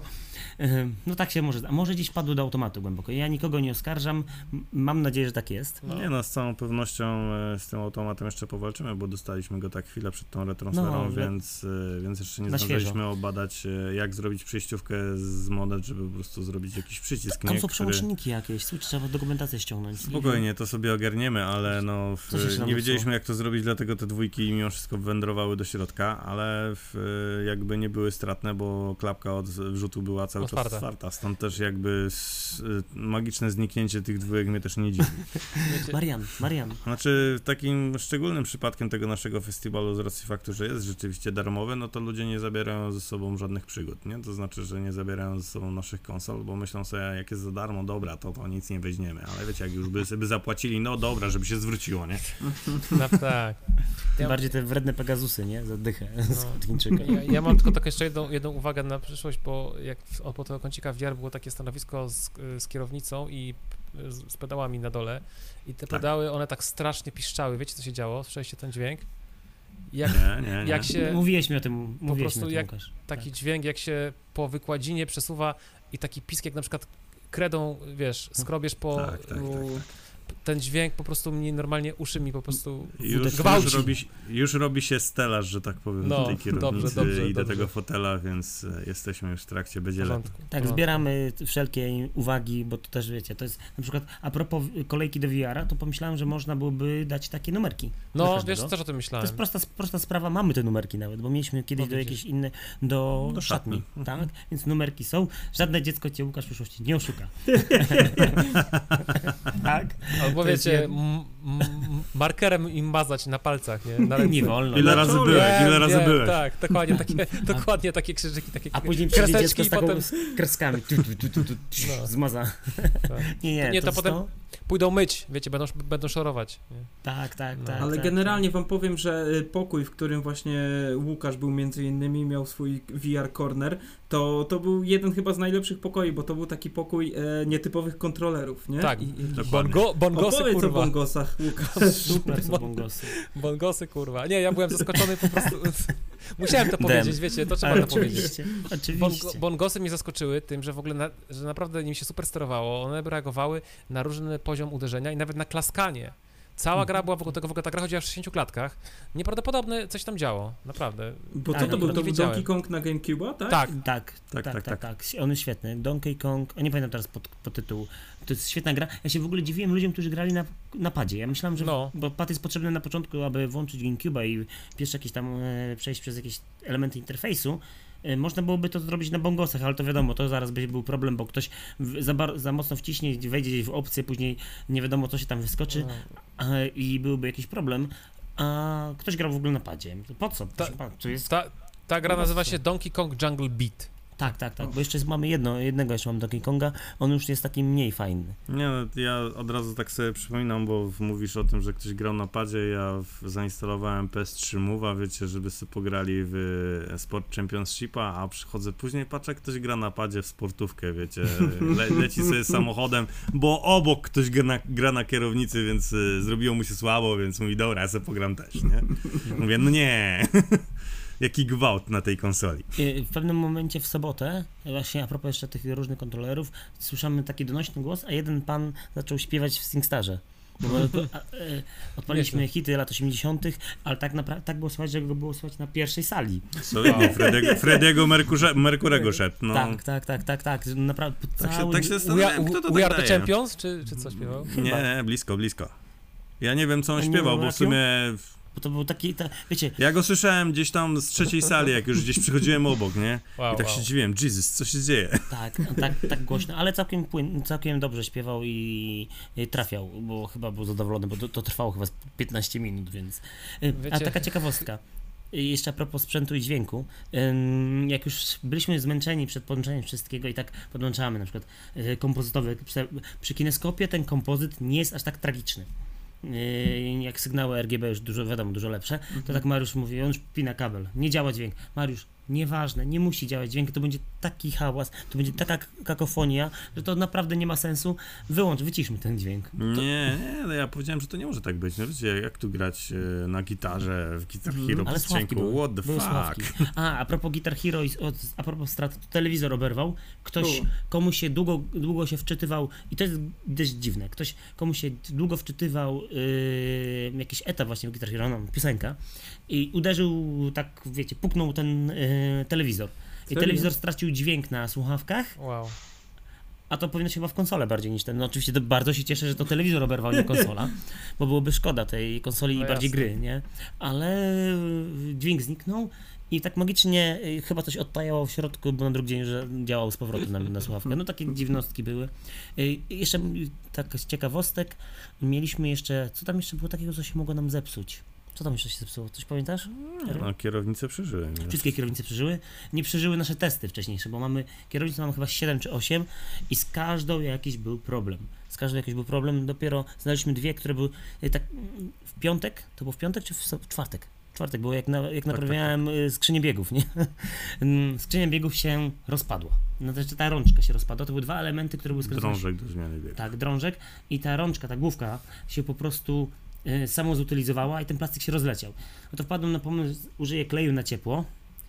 B: No tak się może, a może gdzieś padło do automatu głęboko, ja nikogo nie oskarżam, mam nadzieję, że tak jest.
C: No. Nie no, z całą pewnością z tym automatem jeszcze powalczymy, bo dostaliśmy go tak chwilę przed tą retransferą, no, więc, więc jeszcze nie zdążyliśmy obadać, jak zrobić przejściówkę z modet, żeby po prostu zrobić jakiś przycisk.
B: Tam
C: nie,
B: są
C: który...
B: przełączniki jakieś, trzeba dokumentację ściągnąć.
C: Spokojnie, to sobie ogarniemy, ale no w, nie wiedzieliśmy, jak to zrobić, dlatego te dwójki mimo wszystko wędrowały do środka, ale w, jakby nie były stratne, bo klapka od wrzutu była cały
E: otwarta.
C: czas otwarta, stąd też jakby s, magiczne zniknięcie tych dwójek mnie też nie dziwi.
B: Marian, Marian.
C: Znaczy takim szczególnym przypadkiem tego naszego festiwalu z racji faktu, że jest rzeczywiście darmowy, no to ludzie nie zabierają ze sobą żadnych przygód, nie? To znaczy, że nie zabierają ze sobą naszych konsol, bo myślą sobie, jak jest za darmo, dobra, to to nic nie weźmiemy, ale wiecie, jak już by sobie zapłacili, no dobra, żeby się zwróciło, nie?
E: No tak.
B: Tym ja... bardziej te wredne Pegazusy, nie? Za dychę no. z Chińczyka.
E: Ja, ja mam tylko taką jeszcze jedną, jedną uwagę na przyszłość, bo jak od tego kącika V R było takie stanowisko z, z kierownicą i z, z pedałami na dole i te tak. pedały, one tak strasznie piszczały. Wiecie, co się działo? Słyszeliście ten dźwięk? Jak,
C: nie, nie, nie.
B: jak się... Mówiłeś mi o tym,
E: po prostu
B: o tym,
E: jak taki tak. dźwięk, jak się po wykładzinie przesuwa i taki pisk, jak na przykład kredą, wiesz, skrobiesz po...
C: Tak, tak, tak, tak.
E: Ten dźwięk po prostu mnie normalnie, uszy mi po prostu
C: już,
E: gwałci.
C: Już robi, już robi się stelaż, że tak powiem,
E: no,
C: do tej kierownicy
E: dobrze, dobrze,
C: i do
E: dobrze.
C: tego fotela, więc jesteśmy już w trakcie, będzie lepiej.
B: Tak, zbieramy wszelkie uwagi, bo to też wiecie, to jest na przykład a propos kolejki do V R-a, to pomyślałem, że można byłoby dać takie numerki.
E: No, wiesz, też o tym myślałem.
B: To jest prosta, prosta sprawa, mamy te numerki nawet, bo mieliśmy kiedyś no, do jakiejś inne, do,
C: do
B: szatni,
C: szatni,
B: tak? Więc numerki są, żadne dziecko cię, Łukasz, w przyszłości nie oszuka. Tak?
E: Albo wiecie, markerem im mazać na palcach, nie? Na
B: nie wolno.
C: Ile razy byłeś, ile
E: wiem,
C: razy
E: wiem,
C: byłeś.
E: Tak, dokładnie takie, dokładnie takie krzyżyki, takie
B: a później przyjdzie dziecko z taką
E: potem...
B: kreskami, tu, tu, tu, tu, tu, no. zmaza.
E: Tak. Nie, nie, nie to, to potem to? pójdą myć, wiecie, będą, będą szorować. Nie?
B: Tak, tak,
E: no.
B: tak.
A: Ale
B: tak,
A: generalnie
B: tak.
A: wam powiem, że pokój, w którym właśnie Łukasz był między innymi, miał swój V R Corner, to, to był jeden chyba z najlepszych pokoi, bo to był taki pokój e, nietypowych kontrolerów, nie?
E: Tak,
A: I, i,
E: Bongo, bongosy,
A: opowiedz
E: kurwa.
A: o bongosach, Łukasz.
B: Super są bongosy.
E: Bongosy, kurwa. Nie, ja byłem zaskoczony po prostu. Musiałem to powiedzieć, wiecie, to trzeba
B: Ale
E: to powiedzieć.
B: Oczywiście.
E: Bongo, bongosy mnie zaskoczyły tym, że w ogóle, na, że naprawdę nim się super sterowało. One reagowały na różny poziom uderzenia i nawet na klaskanie. Cała gra była wokół tego, w ogóle ta gra chodziła w sześćdziesięciu klatkach. Nieprawdopodobne coś tam działo, naprawdę.
A: Bo co to, to był? To był Donkey Kong na GameCube'a, tak?
E: Tak.
B: Tak, tak, tak, tak, tak. On jest świetny. Donkey Kong, nie pamiętam teraz pod, pod tytułu. To jest świetna gra. Ja się w ogóle dziwiłem ludziom, którzy grali na, na padzie. Ja myślałem, że
E: no.
B: bo pad jest potrzebny na początku, aby włączyć GameCube'a i pierwsze jakieś tam e, przejść przez jakieś elementy interfejsu. Można byłoby to zrobić na bongosach, ale to wiadomo, to zaraz by był problem, bo ktoś za, bar, za mocno wciśnie, wejdzie gdzieś w opcję, później nie wiadomo, co się tam wyskoczy a, i byłby jakiś problem, a ktoś grał w ogóle na padzie. Po co?
E: Ta,
B: to jest...
E: ta, ta gra nazywa się Donkey Kong Jungle Beat.
B: Tak, tak, tak, bo jeszcze jest, mamy jedno, jednego jeszcze mam Donkey Konga, on już jest taki mniej fajny.
C: Nie, no, ja od razu tak sobie przypominam, bo mówisz o tym, że ktoś grał na padzie, ja w, zainstalowałem P S trzy Move'a, wiecie, żeby sobie pograli w Sport Championshipa, a przychodzę później, patrzę, ktoś gra na padzie w sportówkę, wiecie, le, leci sobie samochodem, bo obok ktoś gra na, gra na kierownicy, więc y, zrobiło mu się słabo, więc mówi, dobra, ja sobie pogram też, nie? Mówię, no nie... Jaki gwałt na tej konsoli.
B: W pewnym momencie w sobotę, właśnie a propos jeszcze tych różnych kontrolerów, słyszamy taki donośny głos, a jeden pan zaczął śpiewać w SingStarze. Bo, a, e, odpaliliśmy hity lat osiemdziesiątych, ale tak naprawdę tak było słychać, że go było słychać na pierwszej sali.
C: Solidnie, Frediego, Frediego Merkurze, Merkurego szedł. No.
B: Tak, tak, tak, tak, tak. Naprawdę
C: tak
B: cały...
C: się, tak się zastanawiałem, kto to
E: We
C: tak
E: Are the
C: daje.
E: Champions? Czy, czy co śpiewał?
C: Nie, nie, blisko, blisko. Ja nie wiem, co on
B: A nie
C: śpiewał,
B: był
C: bo w sumie...
B: Bo to był taki, ta, wiecie...
C: Ja go słyszałem gdzieś tam z trzeciej sali, jak już gdzieś przychodziłem obok, nie?
E: Wow,
C: I tak
E: wow.
C: się dziwiłem, Jesus, co się dzieje?
B: Tak, tak, tak głośno, ale całkiem, płyn, całkiem dobrze śpiewał i, i trafiał, bo chyba był zadowolony, bo to, to trwało chyba piętnaście minut, więc...
E: Wiecie...
B: A taka ciekawostka, jeszcze a propos sprzętu i dźwięku, ym, jak już byliśmy zmęczeni przed podłączeniem wszystkiego i tak podłączamy na przykład y, kompozytowy, przy, przy kineskopie ten kompozyt nie jest aż tak tragiczny. Jak sygnały R G B już dużo, wiadomo, dużo lepsze, to tak Mariusz mówi, on już pina kabel, nie działa dźwięk. Mariusz, nieważne, nie musi działać dźwięk, to będzie taki hałas, to będzie taka kakofonia, że to naprawdę nie ma sensu. Wyłącz, wyciszmy ten dźwięk. To...
C: Nie, nie, no ja powiedziałem, że to nie może tak być. No wiecie, jak tu grać e, na gitarze, w Guitar Hero,
B: mm, ale
C: bez dźwięku,
B: były,
C: what the
B: były
C: fuck?
B: Sławki. A, a propos Guitar Hero, i, o, a propos strat, to telewizor oberwał, ktoś, U. komuś się długo, długo się wczytywał, i to jest dość dziwne, ktoś komuś się długo wczytywał yy, jakiś etap właśnie w Guitar Hero, no, piosenka, i uderzył, tak wiecie, puknął ten yy, telewizor. I
A: Serio?
B: telewizor stracił dźwięk na słuchawkach,
E: Wow.
B: a to powinno się chyba w konsolę bardziej niż ten. No oczywiście to bardzo się cieszę, że to telewizor oberwał, nie konsola, bo byłoby szkoda tej konsoli
E: No
B: i bardziej
E: jasne.
B: gry, nie? Ale dźwięk zniknął i tak magicznie y, chyba coś odtajało w środku, bo na drugi dzień że działał z powrotem na, na słuchawkę. No takie dziwnostki były. Y, jeszcze y, tak z ciekawostek, mieliśmy jeszcze, co tam jeszcze było takiego, co się mogło nam zepsuć? Co tam jeszcze się zepsuło? Coś pamiętasz?
C: No, kierownice przeżyły. Nie?
B: Wszystkie kierownice przeżyły. Nie przeżyły nasze testy wcześniejsze, bo mamy kierownicę mamy chyba siedem czy osiem i z każdą jakiś był problem. Z każdą jakiś był problem. Dopiero znaleźliśmy dwie, które były tak w piątek, to było w piątek czy w, w czwartek? W czwartek, bo jak, na, jak
C: tak,
B: naprawiałem tak, tak. skrzynię biegów, nie? Skrzynia biegów się rozpadła. No to jeszcze ta rączka się rozpadła. To były dwa elementy, które były skręcone.
C: Drążek do zmiany biegu.
B: Tak, drążek i ta rączka, ta główka się po prostu y, samo zutylizowała i ten plastik się rozleciał. No to wpadłem na pomysł, użyję kleju na ciepło,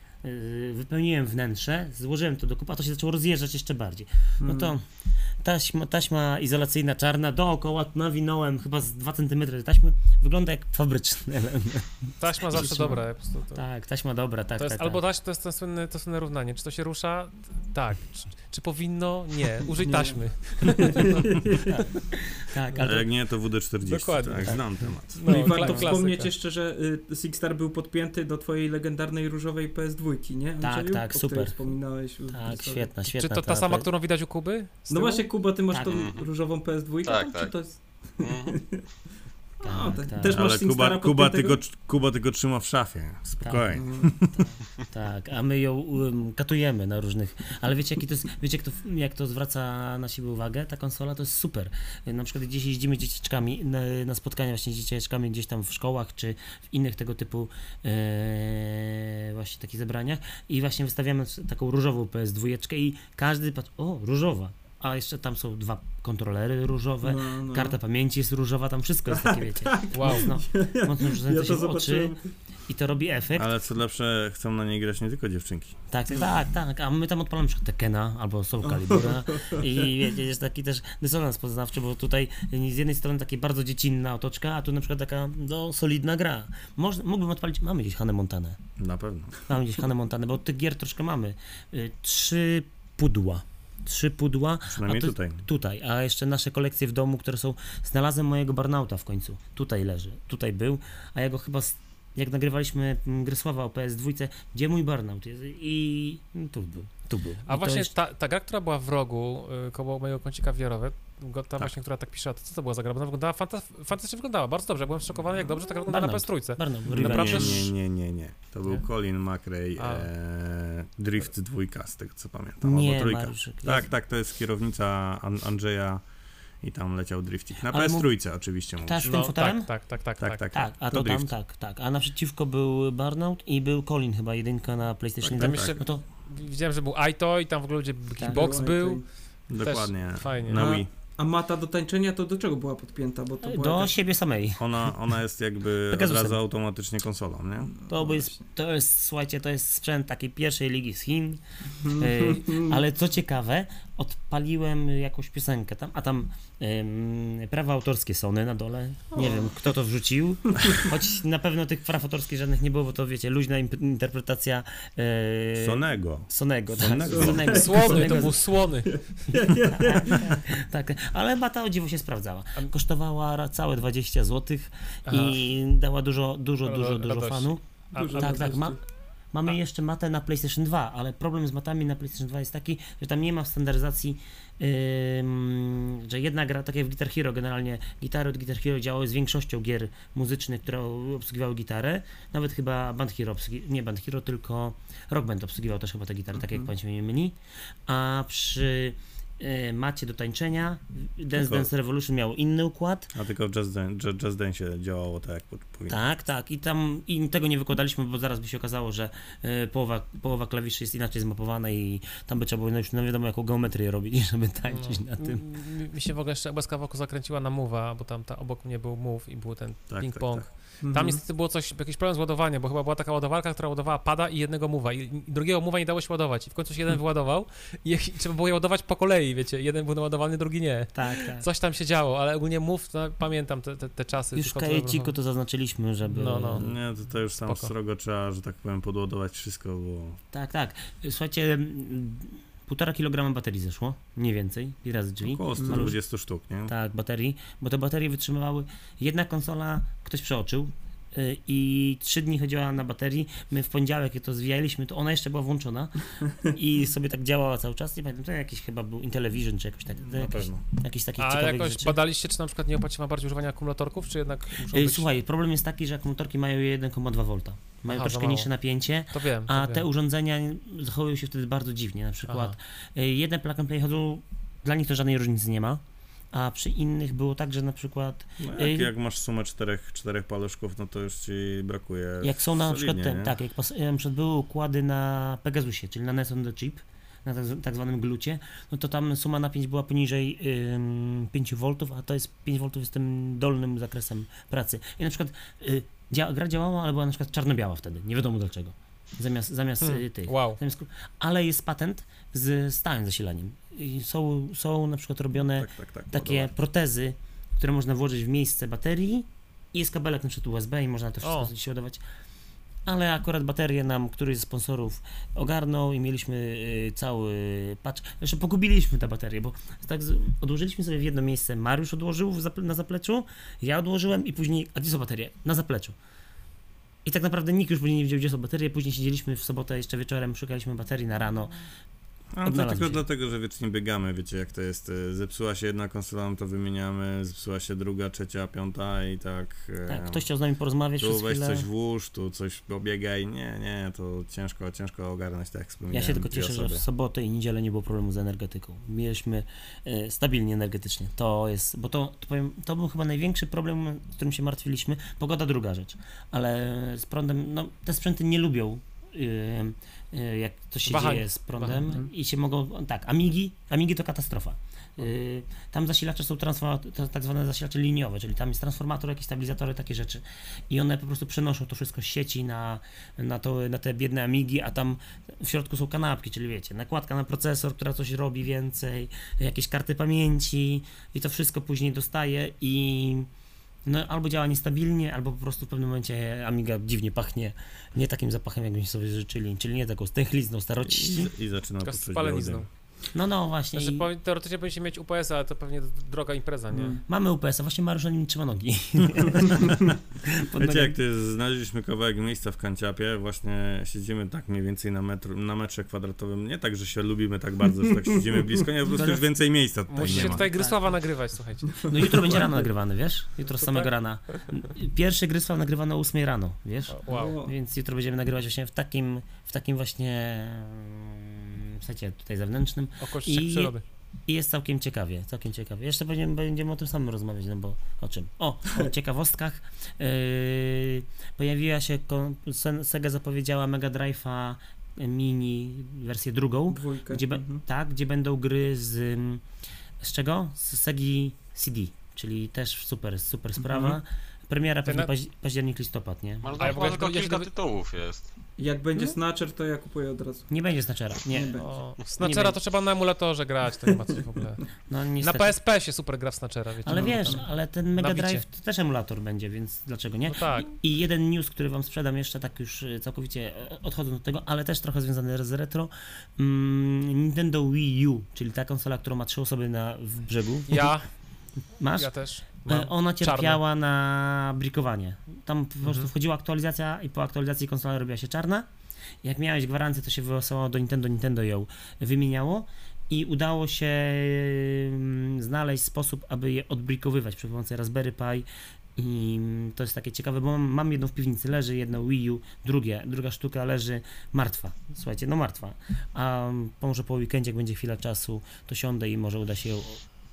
B: y, wypełniłem wnętrze, złożyłem to do kupa, a to się zaczęło rozjeżdżać jeszcze bardziej. No to taśma, taśma izolacyjna czarna, dookoła nawinąłem chyba z dwa centymetry taśmy, wygląda jak fabryczny element.
E: Taśma zawsze dobra. Po prostu to...
B: Tak, taśma dobra, tak,
E: to jest,
B: tak,
E: albo
B: tak.
E: taśma, to jest to słynne, to słynne równanie, czy to się rusza? Tak. Czy, czy powinno? Nie. Użyj taśmy.
B: tak, tak,
C: A
B: ale
C: jak nie, to W D czterdzieści.
E: Dokładnie.
C: Tak,
B: Tak.
C: znam temat.
A: No,
E: No,
A: i warto
E: kla-
A: wspomnieć
E: klasyka.
A: jeszcze, że y, SingStar był podpięty do twojej legendarnej różowej P S dwa, nie?
B: Tak,
A: Andrzeju?
B: tak,
A: O
B: super.
A: której wspominałeś. u-
B: tak,
A: u-
B: świetna,
E: Czy
B: świetna.
E: to ta
B: ta-
E: sama,
B: ta-
E: którą widać u Kuby? Z
A: No
E: tyłu?
A: właśnie, Kuba, ty masz
B: Tak.
A: tą
D: Mhm.
A: różową P S dwa,
D: Tak,
A: tam,
D: tak.
A: czy to jest...
D: Mhm.
A: A,
B: Tak,
A: te-
B: tak.
A: też masz
C: Ale
A: SingStara
C: Kuba, Kuba,
A: podpiętego?
C: tylko, Kuba tylko trzyma w szafie. Spokojnie.
A: Mm,
B: Tak, a my ją um, katujemy na różnych, ale wiecie, jaki to jest, wiecie jak, to, jak to zwraca na siebie uwagę, ta konsola to jest super. Na przykład gdzieś jeździmy z dzieciaczkami na, na spotkania właśnie z dzieciaczkami gdzieś tam w szkołach, czy w innych tego typu e, właśnie takich zebraniach i właśnie wystawiamy taką różową P S dwa i każdy patrzy, o, różowa. A jeszcze tam są dwa kontrolery różowe,
A: no, no.
B: karta pamięci jest różowa, tam wszystko jest takie, wiecie,
E: Wow.
B: mocno, mocno rzucające
A: Ja
B: się
A: to
B: w oczy
A: zobaczyłem.
B: i to robi efekt.
C: Ale co lepsze, chcą na niej grać nie tylko dziewczynki.
B: Tak, tak, tak, tak, a my tam odpalamy na przykład Tekena albo Soul Calibura i wiecie, jest taki też dysonans poznawczy, bo tutaj z jednej strony takie bardzo dziecinna otoczka, a tu na przykład taka no, solidna gra. Można, mógłbym odpalić, mamy gdzieś Hannah Montanę,
C: Na pewno.
B: mamy gdzieś Hannah Montanę, bo tych gier troszkę mamy. Y, trzy pudła. Trzy pudła.
C: Przynajmniej
B: a to-
C: tutaj.
B: Tutaj, a jeszcze nasze kolekcje w domu, które są, znalazłem mojego Burnouta w końcu. Tutaj leży, tutaj był, a ja go chyba z jak nagrywaliśmy Grysława o P S dwa, gdzie mój burnout jest i no, tu był, tu był.
E: A
B: I
E: właśnie
B: jest...
E: ta, ta gra, która była w rogu y, koło mojego kącika wiarowe, ta tak. właśnie, która tak pisze, to co to była za gra? Bo ona wyglądała, fanta fantastycznie wyglądała, bardzo dobrze, byłem zszokowany, jak dobrze ta gra wygląda na P S trzy.
B: Naprawdę...
C: Nie, nie, nie, nie, to był nie? Colin McRae, e, Drift dwa, z tego co pamiętam,
B: nie,
C: albo trójka.
B: Mariuszek,
C: tak, tak, to jest kierownica An Andrzeja i tam leciał driftik. Na P S trzy mu... oczywiście mówisz.
B: Ta z tym no, fotelem?
E: Tak, tak, tak,
C: tak,
E: tak,
C: tak,
B: tak. A to, to tam, tak, tak. A naprzeciwko był Burnout i był Colin chyba, jedynka na PlayStation
E: tak,
B: jeden.
E: Tak.
B: No to...
E: Widziałem, że był Aito i tam w ogóle gdzie tak, box był.
C: Dokładnie.
E: Też fajnie.
C: Na Wii.
A: A mata do tańczenia to do czego była podpięta? Bo to była
B: do
A: tak...
B: siebie samej.
C: Ona, ona jest jakby od razu automatycznie konsolą, nie?
B: To, no jest, to jest, słuchajcie, to jest sprzęt takiej pierwszej ligi z Chin, y, ale co ciekawe, odpaliłem jakąś piosenkę tam, a tam y, prawa autorskie Sony na dole, nie wiem kto to wrzucił, choć na pewno tych praw autorskich żadnych nie było, bo to wiecie, luźna interpretacja y,
C: Sonego.
B: Sonego,
C: Sonego.
B: tak. Sonego.
E: Słony,
B: Sonego.
E: to był słony.
B: tak, tak, ale bata o dziwo się sprawdzała. Kosztowała całe dwadzieścia złotych i dała dużo, dużo, dużo, dużo fanu.
E: A,
B: dużo tak, tak, ma, mamy a. jeszcze matę na PlayStation dwa, ale problem z matami na PlayStation dwa jest taki, że tam nie ma standaryzacji, yy, że jedna gra, tak jak w Guitar Hero, generalnie gitary od Guitar Hero działały z większością gier muzycznych, które obsługiwały gitarę, nawet chyba Band Hero, nie Band Hero, tylko Rock Band obsługiwał też chyba te gitary, mm-hmm. tak jak pamiętam mnie myli, a przy macie do tańczenia, Dance tylko, Dance Revolution miał inny układ.
C: A tylko w Just Dance, Just Dance działało tak, jak powinno.
B: Tak, tak. I tam i tego nie wykładaliśmy, bo zaraz by się okazało, że y, połowa, połowa klawiszy jest inaczej zmapowana i tam by trzeba było no już no wiadomo jaką geometrię robić, żeby tańczyć no, na tym.
E: Mi, mi się w ogóle jeszcze bez kawałku zakręciła na Move'a, bo tam ta, obok mnie był Move i był ten
C: tak,
E: ping-pong.
C: Tak, tak.
E: Tam
A: Mhm.
E: niestety było coś, jakiś problem z ładowaniem, bo chyba była taka ładowarka, która ładowała pada i jednego move'a i, i drugiego move'a nie dało się ładować i w końcu się jeden wyładował i, i trzeba było je ładować po kolei, wiecie, jeden był naładowany, drugi nie.
B: Tak, tak.
E: Coś tam się działo, ale ogólnie move, no, pamiętam te, te, te czasy.
B: Już w kajeciku to zaznaczyliśmy, żeby...
E: No, no.
C: Nie, to, to już tam srogo trzeba, że tak powiem, podładować wszystko, bo...
B: Tak, tak. Słuchajcie... Półtora kilograma baterii zeszło, mniej więcej, i razy drzwi.
C: Około sto dwadzieścia sztuk, nie?
B: Tak, baterii, bo te baterie wytrzymywały, jedna konsola ktoś przeoczył yy, i trzy dni chodziła na baterii, my w poniedziałek jak to zwijaliśmy, to ona jeszcze była włączona i sobie tak działała cały czas, nie pamiętam, to jakiś chyba był Intellivision, czy jakoś tak,
C: na
B: jakiś,
C: pewno.
B: jakiś takich
E: A
B: ciekawych
E: jakoś
B: rzeczy.
E: badaliście, czy na przykład nie opłaci wam bardziej używania akumulatorków, czy jednak muszą
B: Yy,
E: być...
B: Słuchaj, problem jest taki, że akumulatorki mają jeden przecinek dwa wolta. Mają
E: Aha,
B: troszkę niższe napięcie,
E: to wiem, to
B: a
E: wiem.
B: te urządzenia zachowują się wtedy bardzo dziwnie. Na przykład y, jedne plug and play chodzą, dla nich to żadnej różnicy nie ma, a przy innych było tak, że na przykład...
C: No jak,
B: y,
C: jak masz sumę czterech, czterech paluszków, no to już ci brakuje.
B: Jak są na
C: solidnie,
B: przykład, te,
C: nie?
B: tak, jak pas, na przykład były układy na Pegasusie, czyli na N E S on the Chip, na tak, tak zwanym glucie, no to tam suma napięć była poniżej ym, pięć woltów, a to jest pięć woltów jest tym dolnym zakresem pracy. I na przykład y, dzia, gra działała, ale była na przykład czarno-biała wtedy, nie wiadomo dlaczego. Zamiast, zamiast hmm, tych.
E: Wow.
B: Zamiast, ale jest patent z stałym zasilaniem. I są, są na przykład robione
C: tak, tak, tak,
B: takie
C: ładowanie.
B: protezy, które można włożyć w miejsce baterii i jest kabelek na przykład U S B i można to wszystko się ładować. Ale akurat baterię nam któryś z sponsorów ogarnął i mieliśmy y, cały patch. Zresztą pogubiliśmy tę baterię, bo tak z, odłożyliśmy sobie w jedno miejsce. Mariusz odłożył w zaple- na zapleczu, ja odłożyłem i później, a gdzie są baterie? Na zapleczu. I tak naprawdę nikt już później nie wiedział, gdzie są baterie. Później siedzieliśmy w sobotę jeszcze wieczorem, szukaliśmy baterii na rano.
C: A to tylko dlatego, że wiecznie biegamy, wiecie jak to jest, zepsuła się jedna konsola, no to wymieniamy, zepsuła się druga, trzecia, piąta i tak...
B: Tak, ktoś chciał z nami porozmawiać
C: tu
B: przez
C: weź
B: chwilę.
C: coś włóż, tu coś pobiegaj, nie, nie, to ciężko, ciężko ogarnąć, tak jak wspomniałem.
B: Ja się tylko cieszę, że w sobotę i niedzielę nie było problemu z energetyką. Mieliśmy e, stabilnie energetycznie, to jest, bo to, to powiem, to był chyba największy problem, z którym się martwiliśmy, pogoda druga rzecz, ale z prądem, no te sprzęty nie lubią Yy, yy, jak coś się
E: Wahań.
B: dzieje z prądem
E: Wahań.
B: i się mogą, tak, Amigi, Amigi to katastrofa. Yy, tam zasilacze są transform- to tak zwane zasilacze liniowe, czyli tam jest transformator, jakieś stabilizatory, takie rzeczy i one po prostu przenoszą to wszystko z sieci na, na, to, na te biedne Amigi, a tam w środku są kanapki, czyli wiecie, nakładka na procesor, która coś robi więcej, jakieś karty pamięci i to wszystko później dostaje i no albo działa niestabilnie, albo po prostu w pewnym momencie Amiga dziwnie pachnie, nie takim zapachem, jakbyśmy sobie życzyli, czyli nie taką stęchlizną starości.
C: I, i zaczyna
E: Tylko
C: poczuć
E: spalenizną.
B: No, no, właśnie.
E: Znaczy,
B: I...
E: po, teoretycznie powinniście mieć U P S a, ale to pewnie droga impreza, nie?
B: Mm. Mamy U P S a, właśnie Mariusz na nim trzyma nogi.
C: Wiecie, jak ty znaleźliśmy kawałek miejsca w kanciapie, właśnie siedzimy tak mniej więcej na, metr, na metrze kwadratowym, nie tak, że się lubimy tak bardzo, że tak siedzimy blisko, nie, po prostu już więcej miejsca tutaj
E: Musicie
C: nie ma.
E: tutaj Grysława tak nagrywać, słuchajcie.
B: No jutro będzie rano nagrywany, wiesz? Jutro z
E: To
B: samego
E: tak?
B: rana. Pierwszy Grysław nagrywany o ósmej rano, wiesz?
E: Wow.
B: Więc jutro będziemy nagrywać właśnie w takim, w takim właśnie, w sensie tutaj zewnętrznym.
E: Okościach przyrody.
B: I jest całkiem ciekawie, całkiem ciekawie. Jeszcze będziemy, będziemy o tym samym rozmawiać, no bo o czym? O, o ciekawostkach. Yy, pojawiła się, Sega zapowiedziała Mega Drive'a Mini, wersję drugą,
A: Dwójkę.
B: Gdzie, be,
A: mhm.
B: tak, gdzie będą gry z, z czego? Z Segi C D, czyli też super, super sprawa.
A: Mhm.
B: Premiera pewnie
E: na...
B: paź, październik, listopad, nie?
D: Można
E: A ja w ogóle
D: tylko
E: ja się
D: kilka
E: dowi-
D: tytułów jest.
A: Jak będzie
B: No.
A: Snatcher, to ja kupuję od razu.
B: Nie będzie Snatchera, nie.
A: Nie będzie.
E: O,
B: Nie
E: Snatchera
B: będzie.
E: to trzeba na emulatorze grać, to nie ma coś w ogóle.
B: No,
E: Na
B: niestety.
E: P S P się super gra w Snatchera, wiecie.
B: Ale
E: no,
B: wiesz,
E: tam.
B: ale ten Mega
E: Na bicie.
B: Drive to też emulator będzie, więc dlaczego nie?
E: No tak.
B: I jeden news, który wam sprzedam jeszcze tak już y, całkowicie e, odchodząc od tego, ale też trochę związany z retro. Mm, Nintendo Wii U, czyli ta konsola, która ma trzy osoby na, w brzegu.
E: Ja,
B: Masz?
E: ja też.
B: E,
E: Mam.
B: Ona cierpiała
E: Czarne.
B: na brikowanie. Tam po prostu
E: Mhm.
B: wchodziła aktualizacja i po aktualizacji konsola robiła się czarna. Jak miałeś gwarancję, to się wysyłało do Nintendo, Nintendo ją wymieniało i udało się mm, znaleźć sposób, aby je odbrikowywać przy pomocy Raspberry Pi. I to jest takie ciekawe, bo mam, mam jedną w piwnicy, leży jedno Wii U, drugie, druga sztuka leży martwa. Słuchajcie, no martwa. A może po weekendzie, jak będzie chwila czasu, to siądę i może uda się ją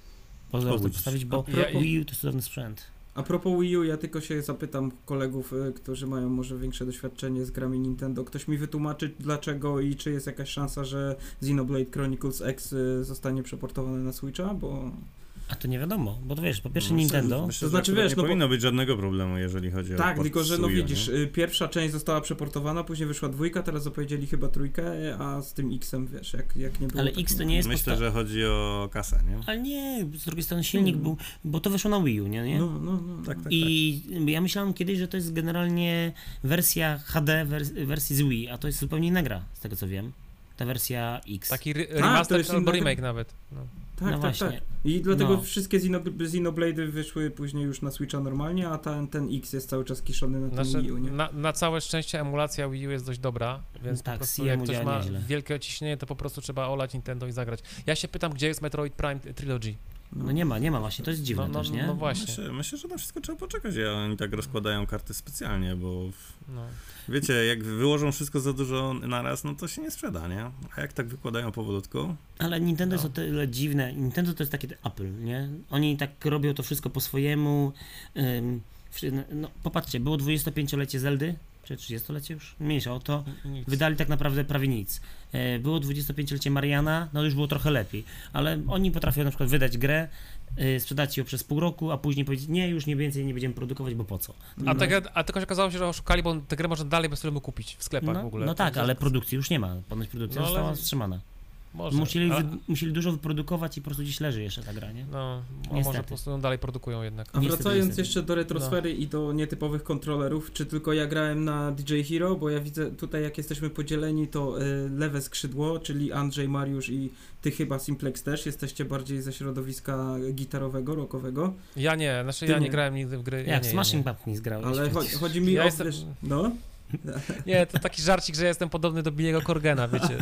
B: po prostu
C: Obudzić.
B: postawić, bo
E: A ja-
B: Wii U to cudowny sprzęt.
A: A propos Wii U, ja tylko się zapytam kolegów, y, którzy mają może większe doświadczenie z grami Nintendo. Ktoś mi wytłumaczy dlaczego i czy jest jakaś szansa, że Xenoblade Chronicles X y, zostanie przeportowane na Switcha, bo...
B: A to nie wiadomo, bo to wiesz, po pierwsze
C: Myślę,
B: Nintendo,
C: Myślę,
A: To
C: że
A: znaczy,
C: akurat
A: wiesz,
C: nie
A: no bo-
C: powinno być żadnego problemu, jeżeli chodzi o
A: Tak,
C: port
A: tylko że no
C: Wii U,
A: widzisz,
C: nie?
A: y, pierwsza część została przeportowana, później wyszła dwójka, teraz zapowiedzieli chyba trójkę, a z tym X-em, wiesz, jak, jak nie było...
B: ale
A: tak
B: X to nie jest
C: Myślę,
B: podsta-
C: że chodzi o kasę, nie?
B: Ale nie, z drugiej strony silnik
A: Hmm.
B: był, bo to wyszło na Wii U, nie? nie?
A: No, no, no.
C: Tak,
A: no.
C: tak.
B: I ja myślałem kiedyś, że to jest generalnie wersja H D wers- wersji z Wii, a to jest zupełnie inna gra, z tego co wiem. Ta wersja X.
E: Taki re-
A: to
E: remaster
A: jest
E: albo
A: inna-
E: remake nawet. No.
A: Tak,
B: no
A: tak,
B: właśnie.
A: tak. I dlatego
B: No.
A: wszystkie Xeno- Xenoblade wyszły później już na Switcha normalnie, a ten, ten X jest cały czas kiszony na tym
E: Znaczy,
A: Wii U, nie?
E: na, na całe szczęście emulacja Wii U jest dość dobra, więc
B: Tak,
E: po prostu
B: C M
E: jak
B: u
E: ktoś
B: działa
E: ma
B: nieźle.
E: wielkie ciśnienie, to po prostu trzeba olać Nintendo i zagrać. Ja się pytam, gdzie jest Metroid Prime Trilogy?
B: No nie ma, nie ma właśnie, to jest dziwne
E: No, no,
B: też, nie?
E: no właśnie.
C: Myślę, myślę, że na wszystko trzeba poczekać, a oni tak rozkładają karty specjalnie, bo
E: No.
C: wiecie, jak wyłożą wszystko za dużo naraz, no to się nie sprzeda, nie? A jak tak wykładają powolutku,
B: Ale Nintendo
E: No.
B: jest o tyle dziwne. Nintendo to jest taki Apple, nie? Oni tak robią to wszystko po swojemu. Ym, wszy- no, popatrzcie, było dwudziestopięciolecie Zeldy, czy trzydziestolecie już? Mniejsza o to.
E: Nic.
B: Wydali tak naprawdę prawie nic. E, Było dwudziestopięciolecie Mariana, no już było trochę lepiej, ale oni potrafią na przykład wydać grę, e, sprzedać ją przez pół roku, a później powiedzieć, nie, już nie więcej nie będziemy produkować, bo po co?
E: A,
B: No,
E: tak, a tylko się okazało się, że oszukali, bo tę grę można dalej bez problemu kupić w sklepach
B: no,
E: w ogóle.
B: no tak,
E: To-
B: ale produkcji już nie ma. Ponoć produkcja
E: No, ale-
B: została wstrzymana.
E: Może.
B: Musieli,
E: A-
B: wy, musieli dużo wyprodukować i po prostu gdzieś leży jeszcze ta gra, nie?
E: No, a
B: Niestety.
E: może po prostu ją dalej produkują jednak.
A: A
B: Niestety,
A: wracając
B: niestety.
A: jeszcze do retrosfery i do nietypowych kontrolerów, czy tylko ja grałem na D J Hero, bo ja widzę tutaj jak jesteśmy podzieleni, to y, lewe skrzydło, czyli Andrzej, Mariusz i ty chyba Simplex też, jesteście bardziej ze środowiska gitarowego, rockowego,
E: Ja nie, znaczy
A: Ty
E: ja nie,
A: nie.
E: grałem nigdy w gry. ja
B: Jak
E: nie,
B: w
E: ja
B: Smashing
E: nie.
B: Pumpkins grałeś.
A: ale cho chodzi mi
E: Ja
A: o...
E: jestem-
A: Wiesz, no?
E: Nie, to taki żarcik, że ja jestem podobny do Billy'ego Corgana, wiecie.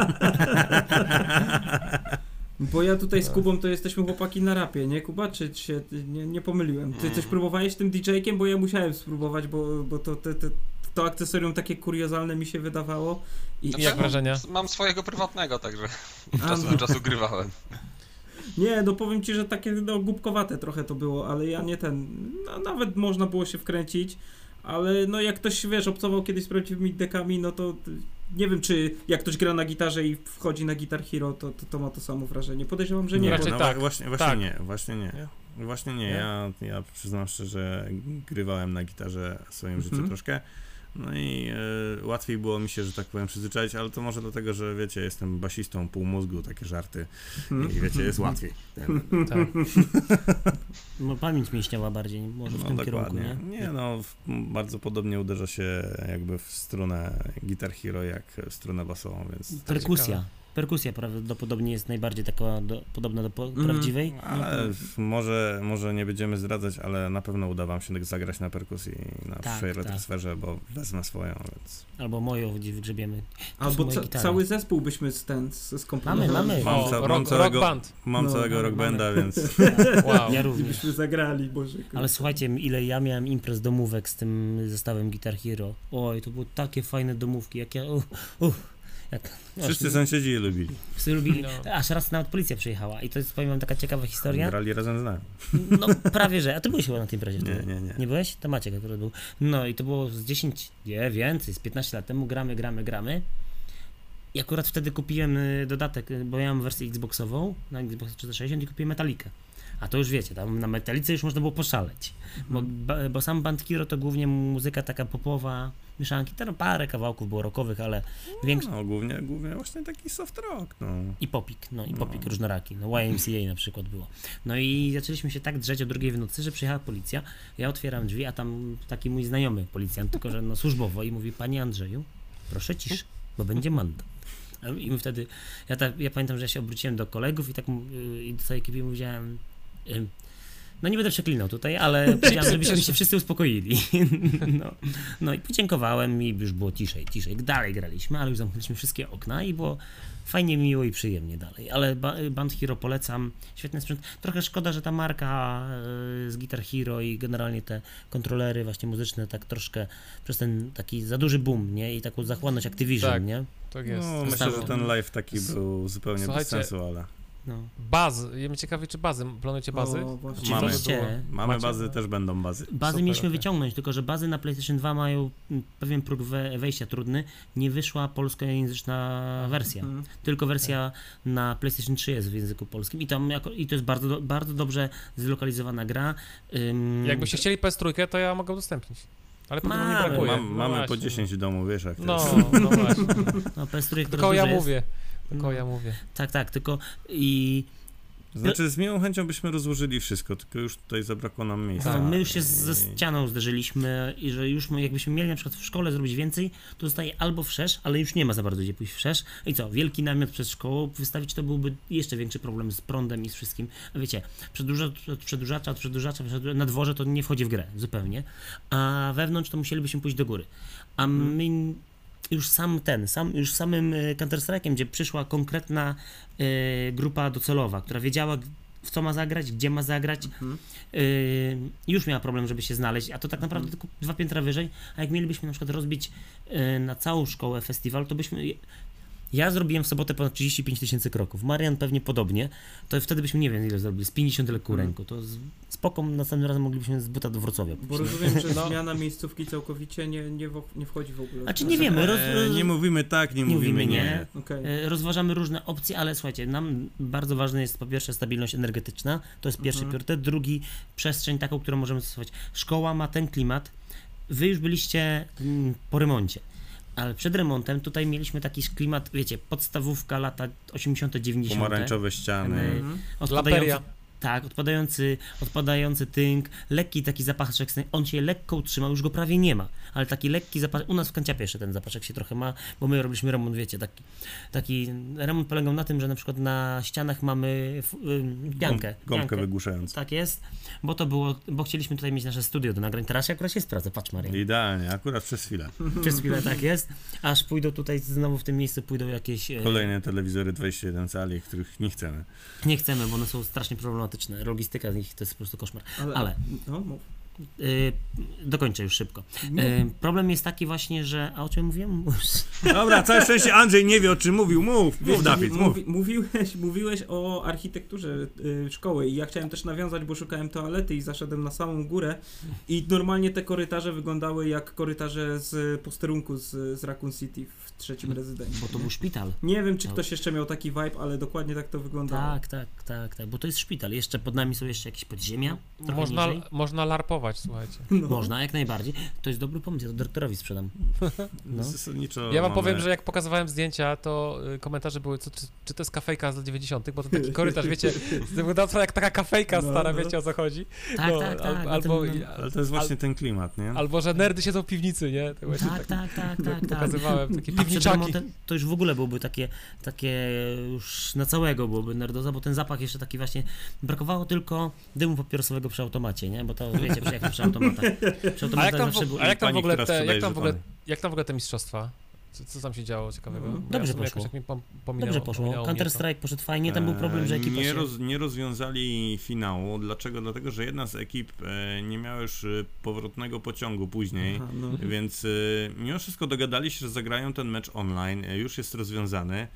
A: Bo ja tutaj z
E: No.
A: Kubą to jesteśmy chłopaki na rapie, nie Kuba? Czy się nie, nie pomyliłem? Ty coś próbowałeś tym D J-kiem? Bo ja musiałem spróbować, bo, bo to, te, te, to akcesorium takie kuriozalne mi się wydawało. I,
E: Jak
D: mam-
E: wrażenia?
D: Mam swojego prywatnego, także od
A: A,
D: czasu
A: no.
D: do czasu grywałem.
A: Nie, no powiem ci, że takie no, głupkowate trochę to było, ale ja nie ten, no, nawet można było się wkręcić, ale no jak ktoś, wiesz, obcował kiedyś z prawdziwymi dekami, no to nie wiem, czy jak ktoś gra na gitarze i wchodzi na Guitar Hero, to, to, to ma to samo wrażenie. Podejrzewam, że nie.
E: Raczej
C: no,
E: tak.
C: Właśnie, właśnie
E: Tak.
C: nie, właśnie nie.
E: Nie?
C: Właśnie nie,
E: Nie?
C: Ja, ja przyznam szczerze, że grywałem na gitarze w swoim
A: Mhm.
C: życiu troszkę. No i e, łatwiej było mi się, że tak powiem, przyzwyczaić, ale to może dlatego, że wiecie, jestem basistą pół mózgu, takie żarty
A: Mhm.
C: i wiecie, jest łatwiej.
E: Tak.
B: No, pamięć mięśniowa bardziej, może w
C: No
B: tym
C: dokładnie.
B: kierunku, nie?
C: Nie no, w, bardzo podobnie uderza się jakby w strunę Guitar Hero jak w strunę basową, więc
B: Perkusja. perkusja prawdopodobnie jest najbardziej taka do, podobna do po, mm. prawdziwej.
C: Ale może, może nie będziemy zdradzać, ale na pewno uda wam się zagrać na perkusji na
B: tak,
C: przyszłej
B: tak.
C: retrosferze, bo wezmę swoją, więc...
B: Albo moją, gdzie wygrzebiemy.
A: Albo ca cały zespół byśmy ten skomponowali.
B: Mamy, mamy.
C: Mam, ca
E: o,
C: mam
E: rock,
C: całego,
E: rock band.
C: mam
A: no,
C: całego rock banda, więc...
B: Wow. Ja również.
A: Byśmy zagrali, Boże.
B: Ale słuchajcie, ile ja miałem imprez domówek z tym zestawem Guitar Hero. Oj, to były takie fajne domówki, jak ja... Uh, uh, jak,
C: Wszyscy sąsiedzi je lubili.
B: Wszyscy lubili. No. Aż raz nawet policja przyjechała i to jest, powiem wam, taka ciekawa historia.
C: Grali razem z nami.
B: No prawie, że. A ty byłeś chyba na tej imprezie wtedy?
C: Nie, nie, nie.
B: Nie byłeś? To Maciek akurat był. No i to było z dziesięć, nie więcej, z piętnaście lat temu. Gramy, gramy, gramy. I akurat wtedy kupiłem dodatek, bo ja mam wersję Xboxową na Xbox trzysta sześćdziesiąt i kupiłem Metallicę. A to już wiecie, tam na Metallice już można było poszaleć. Bo, bo sam Band Hero to głównie muzyka taka popowa, mieszanki, tam parę kawałków było rockowych, ale większość...
C: No, głównie, głównie właśnie taki soft rock, no.
B: I popik, no i
C: No.
B: popik, różnoraki, no Y M C A na przykład było. No i zaczęliśmy się tak drzeć o drugiej w nocy, że przyjechała policja, ja otwieram drzwi, a tam taki mój znajomy policjant, tylko że no służbowo i mówi, panie Andrzeju, proszę cisz, bo będzie mandat. I my wtedy, ja, tak, ja pamiętam, że ja się obróciłem do kolegów i tak yy, i do całej ekipy mówiłem, yy, no nie będę przeklinał tutaj, ale powiedziałem, żebyśmy się wszyscy uspokoili. No, no i podziękowałem i już było ciszej, ciszej. Dalej graliśmy, ale już zamknęliśmy wszystkie okna i było fajnie, miło i przyjemnie dalej. Ale ba Band Hero polecam, świetny sprzęt. Trochę szkoda, że ta marka yy, z Guitar Hero i generalnie te kontrolery właśnie muzyczne tak troszkę przez ten taki za duży boom, nie? I taką zachłanność Activision,
E: Tak.
B: nie?
E: Tak jest.
C: No, myślę, że ten live taki był zupełnie
E: Słuchajcie,
C: bez sensu, ale...
B: No.
E: Baz, ja mnie ciekawi, czy bazy, planujecie bazy?
A: O, właśnie.
C: Mamy.
B: Oczywiście.
C: Mamy
E: Macie?
C: bazy, też będą bazy.
B: Bazy
E: Super,
B: mieliśmy
E: okay.
B: wyciągnąć, tylko że bazy na PlayStation dwa mają mm, pewien próg we wejścia trudny. Nie wyszła polskojęzyczna wersja,
A: Mhm.
B: tylko wersja na PlayStation trzy jest w języku polskim i, tam jako, i to jest bardzo, do- bardzo dobrze zlokalizowana gra. Ym,
E: Jakbyście chcieli P S trzy, to ja mogę udostępnić. Ale podobno nie
B: Mamy,
E: brakuje.
C: Mam,
E: No
C: mamy po
E: właśnie.
C: dziesięć w domu, wiesz jak to
E: No,
C: jest.
E: no właśnie.
B: no, P S trzy
E: Tylko ja
B: jest.
E: mówię. Tylko
B: No.
E: ja mówię.
B: Tak, tak, tylko i
C: Znaczy z miłą chęcią byśmy rozłożyli wszystko, tylko już tutaj zabrakło nam miejsca.
B: no, my już się ze
C: I-
B: ścianą zderzyliśmy i że już my, jakbyśmy mieli na przykład w szkole zrobić więcej, to zostaje albo wszerz, ale już nie ma za bardzo gdzie pójść wszerz. I co, wielki namiot przez szkołę wystawić to byłby jeszcze większy problem z prądem i z wszystkim. A wiecie, przedłużacz od przedłużacza, od przedłużacza, przedłużacza na dworze to nie wchodzi w grę zupełnie, a wewnątrz to musielibyśmy pójść do góry. A my już sam ten, sam, już samym y, Counter-Strike'em, gdzie przyszła konkretna y, grupa docelowa, która wiedziała, w co ma zagrać, gdzie ma zagrać,
A: Mhm.
B: y, już miała problem, żeby się znaleźć, a to tak naprawdę tylko dwa piętra wyżej, a jak mielibyśmy na przykład rozbić y, na całą szkołę festiwal, to byśmy... Ja zrobiłem w sobotę ponad trzydzieści pięć tysięcy kroków, Marian pewnie podobnie, to wtedy byśmy nie wiem ile zrobili, z pięćdziesiąt lekką
A: Mhm.
B: ręką, to z, spoko, następnym razem moglibyśmy z buta do Wrocławia
A: Bo
B: pójść.
A: rozumiem, że
E: No.
A: zmiana miejscówki całkowicie nie, nie, wo- nie wchodzi w ogóle.
B: A czy nie wiemy, roz,
C: E, nie mówimy tak, nie,
B: nie
C: mówimy
B: mówimy
C: nie.
B: nie.
A: Okej.
B: E, Rozważamy różne opcje, ale słuchajcie, nam bardzo ważne jest po pierwsze stabilność energetyczna, to jest pierwszy
A: Mhm.
B: priorytet, drugi przestrzeń taką, którą możemy stosować. Szkoła ma ten klimat, wy już byliście mm, po remoncie, ale przed remontem tutaj mieliśmy taki klimat, wiecie, podstawówka lata osiemdziesiąte, dziewięćdziesiąte.
C: Pomarańczowe ściany.
A: Mhm.
B: Odpadający,
E: Laperia.
B: tak, odpadający, odpadający tynk, lekki taki zapaszek, on się lekko utrzymał, już go prawie nie ma, ale taki lekki zapaszek, u nas w Kanciapie jeszcze ten zapaszek się trochę ma, bo my robiliśmy remont, wiecie, taki, taki remont polegał na tym, że na przykład na ścianach mamy f- ym, piankę,
C: Gąb- Gąbkę
B: piankę.
C: wygłuszającą.
B: Tak jest, bo to było, bo chcieliśmy tutaj mieć nasze studio do nagrań, teraz się akurat się sprawdza, patrz Maria.
C: Idealnie, akurat przez chwilę.
B: Przez chwilę tak jest, aż pójdą tutaj znowu w tym miejscu, pójdą jakieś... e,
C: Kolejne telewizory dwadzieścia jeden cali, których nie chcemy.
B: Nie chcemy, bo one są strasznie problematyczne, logistyka z nich to jest po prostu koszmar.
A: Ale,
B: Ale
A: no, mów.
B: y, dokończę już szybko. Y, problem jest taki właśnie, że... A o czym mówiłem?
C: Dobra, całe szczęście Andrzej nie wie o czym mówił, mów, mów Dawid, mów.
A: Mówi, mówiłeś, mówiłeś o architekturze y, szkoły i ja chciałem też nawiązać, bo szukałem toalety i zaszedłem na samą górę i normalnie te korytarze wyglądały jak korytarze z posterunku z, z Raccoon City w trzecim rezydencie.
B: Bo to był szpital.
A: Nie wiem, czy
B: No.
A: ktoś jeszcze miał taki vibe, ale dokładnie tak to wyglądało.
B: Tak, tak, tak, tak, bo to jest szpital. Jeszcze pod nami są jeszcze jakieś podziemia, trochę
E: Można,
B: niżej.
E: można larpować zareklamować, słuchajcie.
B: No. Można, jak najbardziej. To jest dobry pomysł, ja to dyrektorowi sprzedam.
C: No. Zasadniczo
E: ja wam
C: mamy...
E: powiem, że jak pokazywałem zdjęcia, to komentarze były, co, czy, czy to jest kafejka z lat dziewięćdziesiątych, bo to taki korytarz, wiecie, to jak taka kafejka
A: no,
E: stara,
A: no.
E: wiecie o co chodzi.
B: Tak,
E: no,
B: tak, tak.
E: Albo,
B: tym, no.
C: Ale to jest właśnie
E: al,
C: ten klimat, nie?
E: Albo, że nerdy siedzą w piwnicy, nie? To
B: tak, tak, tak, tak, tak.
E: Pokazywałem takie
B: A przed
E: piwniczaki.
B: remontem to już w ogóle byłoby takie, takie już na całego byłoby nerdoza, bo ten zapach jeszcze taki właśnie, brakowało tylko dymu papierosowego przy automacie, nie? Bo to wiecie, przy jak przy automatach. Przy automatach
E: a jak tam,
B: zawsze
E: w,
B: był...
E: a jak tam w ogóle te, jak tam w ogóle,
C: żetony.
E: jak tam w ogóle te mistrzostwa? Co, co tam się działo ciekawego?
B: No,
E: Bo
B: dobrze
E: ja
B: poszło.
E: Jakoś, jak mi pom, pominęło,
B: Dobrze poszło. Counter-Strike poszedł fajnie, tam był problem, że ekipa
C: nie,
B: się...
C: roz, nie rozwiązali finału. Dlaczego? Dlatego, że jedna z ekip e, nie miała już e, powrotnego pociągu później,
A: Aha, no.
C: więc e, mimo wszystko dogadali się, że zagrają ten mecz online. E, już jest rozwiązany.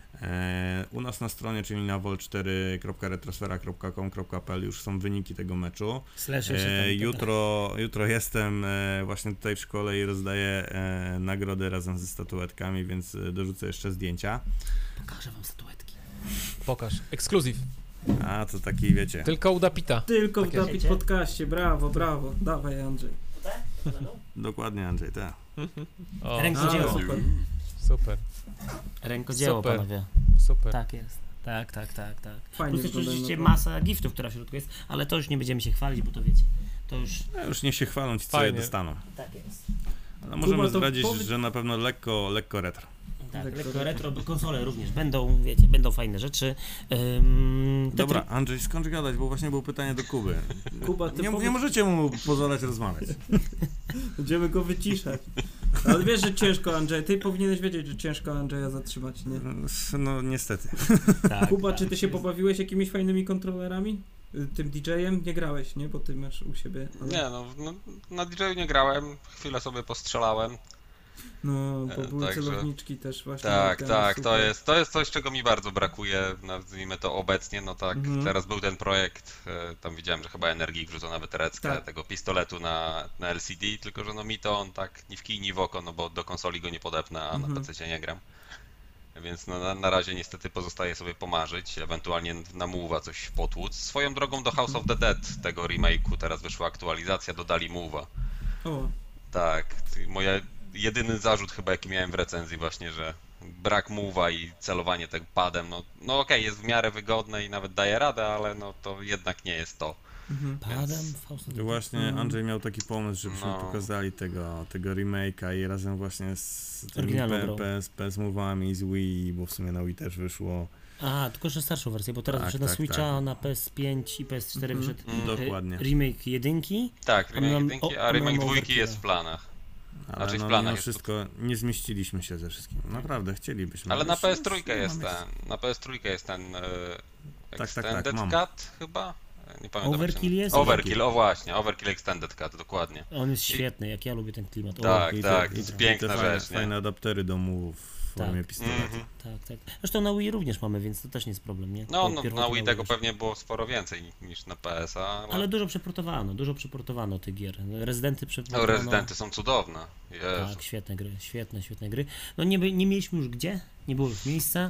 C: E, u nas na stronie, czyli na vol cztery kropka retrosfera kropka com kropka p l już są wyniki tego meczu. E, jutro, jutro jestem e, właśnie tutaj w szkole i rozdaję e, nagrody razem ze statuetkami, więc e, dorzucę jeszcze zdjęcia.
B: Pokażę wam statuetki.
E: Pokaż. Ekskluzyw.
C: A, to taki, wiecie...
E: Tylko u Dapita.
A: Tylko w
E: Takie
A: Dapit podcaście, brawo, brawo. Dawaj, Andrzej.
C: Dokładnie, Andrzej, tak.
E: O,
B: Rękodzieło.
A: A, super.
E: Super.
B: Rękodzieło,
E: Super.
B: panowie.
E: Super.
B: Tak jest. Tak, tak, tak, tak.
A: Fajnie
B: Plus
A: wyglądają
B: oczywiście
A: naprawdę.
B: masa giftów, która w środku jest, ale to już nie będziemy się chwalić, bo to wiecie, to już...
C: No już niech się chwalą ci, co
E: Fajnie.
C: je dostaną.
B: Tak jest.
C: Ale możemy
A: Kuba, to
C: zdradzić,
A: powiedz-
C: że na pewno lekko, lekko retro.
B: Tak,
A: Lekko
B: lekko retro, bo konsole również będą, wiecie, będą fajne rzeczy. Um, te
C: Dobra,
B: tryb-
C: Andrzej, skąd gadać, bo właśnie było pytanie do Kuby.
A: Kuba, ty
C: Nie,
A: powiedz-
C: nie możecie mu pozwalać rozmawiać.
A: Będziemy go wyciszać. Ale wiesz, że ciężko, Andrzej. Ty powinieneś wiedzieć, że ciężko Andrzeja zatrzymać, nie?
C: No niestety.
B: tak,
A: Kuba,
B: tak,
A: czy ty się
B: jest.
A: pobawiłeś jakimiś fajnymi kontrolerami? Y, Tym D J-em? Nie grałeś, nie? Bo ty masz u siebie. Ale...
D: Nie no, no, na D J-u nie grałem, chwilę sobie postrzelałem.
A: No, bo
D: E,
A: były
D: także-
A: celowniczki też właśnie.
D: Tak,
A: ten,
D: tak, to
A: super.
D: jest, to jest coś, czego mi bardzo brakuje, nazwijmy to obecnie, no tak,
A: Mhm.
D: teraz był ten projekt, e, tam widziałem, że chyba Energii wrzucą nawet tereckę
A: Tak.
D: tego pistoletu na, na L C D, tylko że no mi to on tak ni w kij, ni w oko, no bo do konsoli go nie podepnę, a
A: Mhm.
D: na P C nie gram. Więc no, na, na razie niestety pozostaje sobie pomarzyć, ewentualnie na Move'a coś potłuc. Swoją drogą do House of the Dead tego remake'u teraz wyszła aktualizacja, dodali Move'a.
A: O,
D: Tak, moja jedyny zarzut chyba jaki miałem w recenzji właśnie, że brak move'a i celowanie tak padem, no, no okej, okay, jest w miarę wygodne i nawet daje radę, ale no to jednak nie jest to.
A: mhm.
B: Padem, Faust.
C: Właśnie
A: Mhm.
C: Andrzej miał taki pomysł, żebyśmy
D: No.
C: pokazali tego, tego remake'a i razem właśnie z tymi
B: Oryginalną
C: P-
B: grą.
C: P S, P S Move'ami z Wii, bo w sumie na Wii też wyszło.
B: A, tylko że starszą wersję, bo teraz
C: Tak,
B: wyszedł na
C: tak,
B: Switcha,
C: tak.
B: na P S pięć i P S cztery
A: Mhm.
B: wyszedł
D: Mm.
B: e,
C: Dokładnie.
B: remake jedynki.
D: Tak,
B: A
D: remake
B: mam-
D: jedynki,
B: o,
D: a
B: a
D: remake
B: mam
D: dwójki
B: overkilla.
D: jest w planach.
C: Ale
D: Znaczy w
C: no,
D: planach
C: mimo
D: jest
C: wszystko nie zmieściliśmy się ze wszystkim. Naprawdę chcielibyśmy.
D: Ale na
C: Już
D: P S trzy
C: nie
D: jest
C: mamy-
D: ten, na P S trzy jest ten e,
C: tak,
D: Extended
C: tak, mam.
D: Cut chyba? Nie pamiętam.
B: Overkill
D: jak się-
B: jest?
D: Overkill, o właśnie, Overkill Extended Cut, dokładnie.
B: On jest świetny, jak ja lubię ten klimat. O,
D: Tak,
C: I te-
D: tak,
C: i
D: to jest
C: te
D: piękna
C: fajne,
D: rzecz, nie?
C: fajne adaptery do move w formie
B: Tak.
C: pistoletu.
D: Mhm.
B: tak, tak. Zresztą na Wii również mamy, więc to też nie jest problem, nie?
D: No,
B: Bo
D: no
B: pierwotnie
D: na Wii tego
B: Wii
D: pewnie było sporo więcej niż na P S a, ale,
B: Ale dużo przeportowano, dużo przeportowano tych gier. Rezydenty
D: no,
B: przeportowano.
D: Rezydenty są cudowne. Jezu.
B: Tak, świetne gry, świetne, świetne gry. No nie, by- nie mieliśmy już gdzie, nie było już miejsca.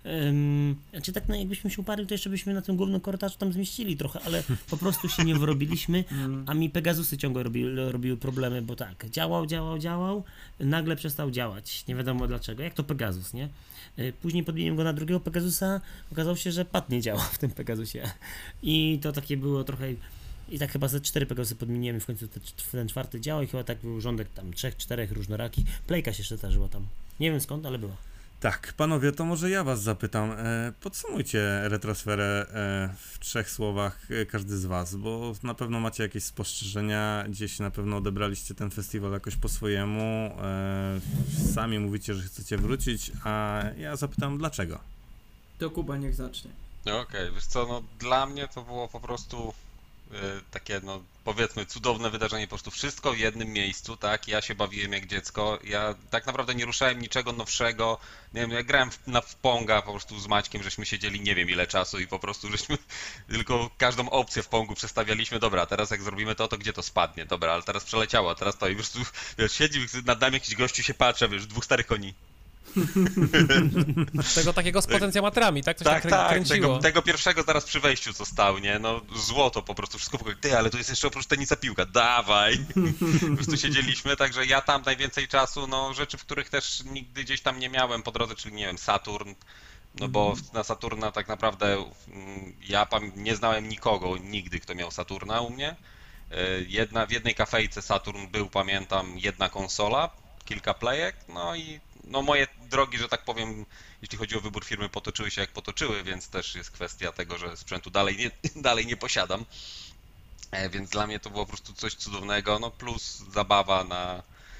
B: Um, znaczy tak, no jakbyśmy się uparli, to jeszcze byśmy na tym głównym korytarzu tam zmieścili trochę, ale po prostu się nie wyrobiliśmy, a mi Pegasusy ciągle robi, robiły problemy, bo tak, działał, działał, działał, nagle przestał działać, nie wiadomo dlaczego, jak to Pegasus, nie? Y, Później podmieniłem go na drugiego Pegasusa, okazało się, że pad nie działa w tym Pegasusie i to takie było trochę... I tak chyba ze cztery Pegasusy podmieniłem i w końcu te, ten czwarty działa i chyba tak był rządek tam trzech, czterech różnorakich. Playka się jeszcze zdarzyła tam. Nie wiem skąd, ale była.
C: Tak, panowie, to może ja was zapytam. E, podsumujcie retrosferę e, w trzech słowach e, każdy z was, bo na pewno macie jakieś spostrzeżenia, gdzieś na pewno odebraliście ten festiwal jakoś po swojemu. E, sami mówicie, że chcecie wrócić, a ja zapytam dlaczego.
A: To Kuba niech zacznie.
D: No okej, wiesz co, no dla mnie to było po prostu y, takie, no powiedzmy, cudowne wydarzenie, po prostu wszystko w jednym miejscu, tak? Ja się bawiłem jak dziecko, ja tak naprawdę nie ruszałem niczego nowszego, nie wiem, ja grałem w, na w Ponga po prostu z Maćkiem, żeśmy siedzieli nie wiem ile czasu i po prostu żeśmy tylko każdą opcję w Pongu przestawialiśmy, dobra, a teraz jak zrobimy to, to gdzie to spadnie, dobra, ale teraz przeleciało, a teraz to i po prostu, wiesz, siedzi nad nami jakiś gościu się patrzy, wiesz, dwóch starych koni.
E: Tego takiego z potencjomatrami, tak? Coś
D: tak,
E: tak,
D: tak,
E: kręciło.
D: tego, tego pierwszego zaraz przy wejściu, co stał, nie? No złoto po prostu, wszystko w ogóle, ty, ale tu jest jeszcze oprócz tenisa piłka, dawaj! Po prostu siedzieliśmy, także ja tam najwięcej czasu, no rzeczy, w których też nigdy gdzieś tam nie miałem po drodze, czyli nie wiem, Saturn, no bo na Saturna tak naprawdę ja nie znałem nikogo nigdy, kto miał Saturna u mnie. Jedna, w jednej kafejce Saturn był, pamiętam, jedna konsola, kilka playek, no i no moje drogi, że tak powiem, jeśli chodzi o wybór firmy, potoczyły się jak potoczyły, więc też jest kwestia tego, że sprzętu dalej nie, dalej nie posiadam. Więc dla mnie to było po prostu coś cudownego, no plus zabawa na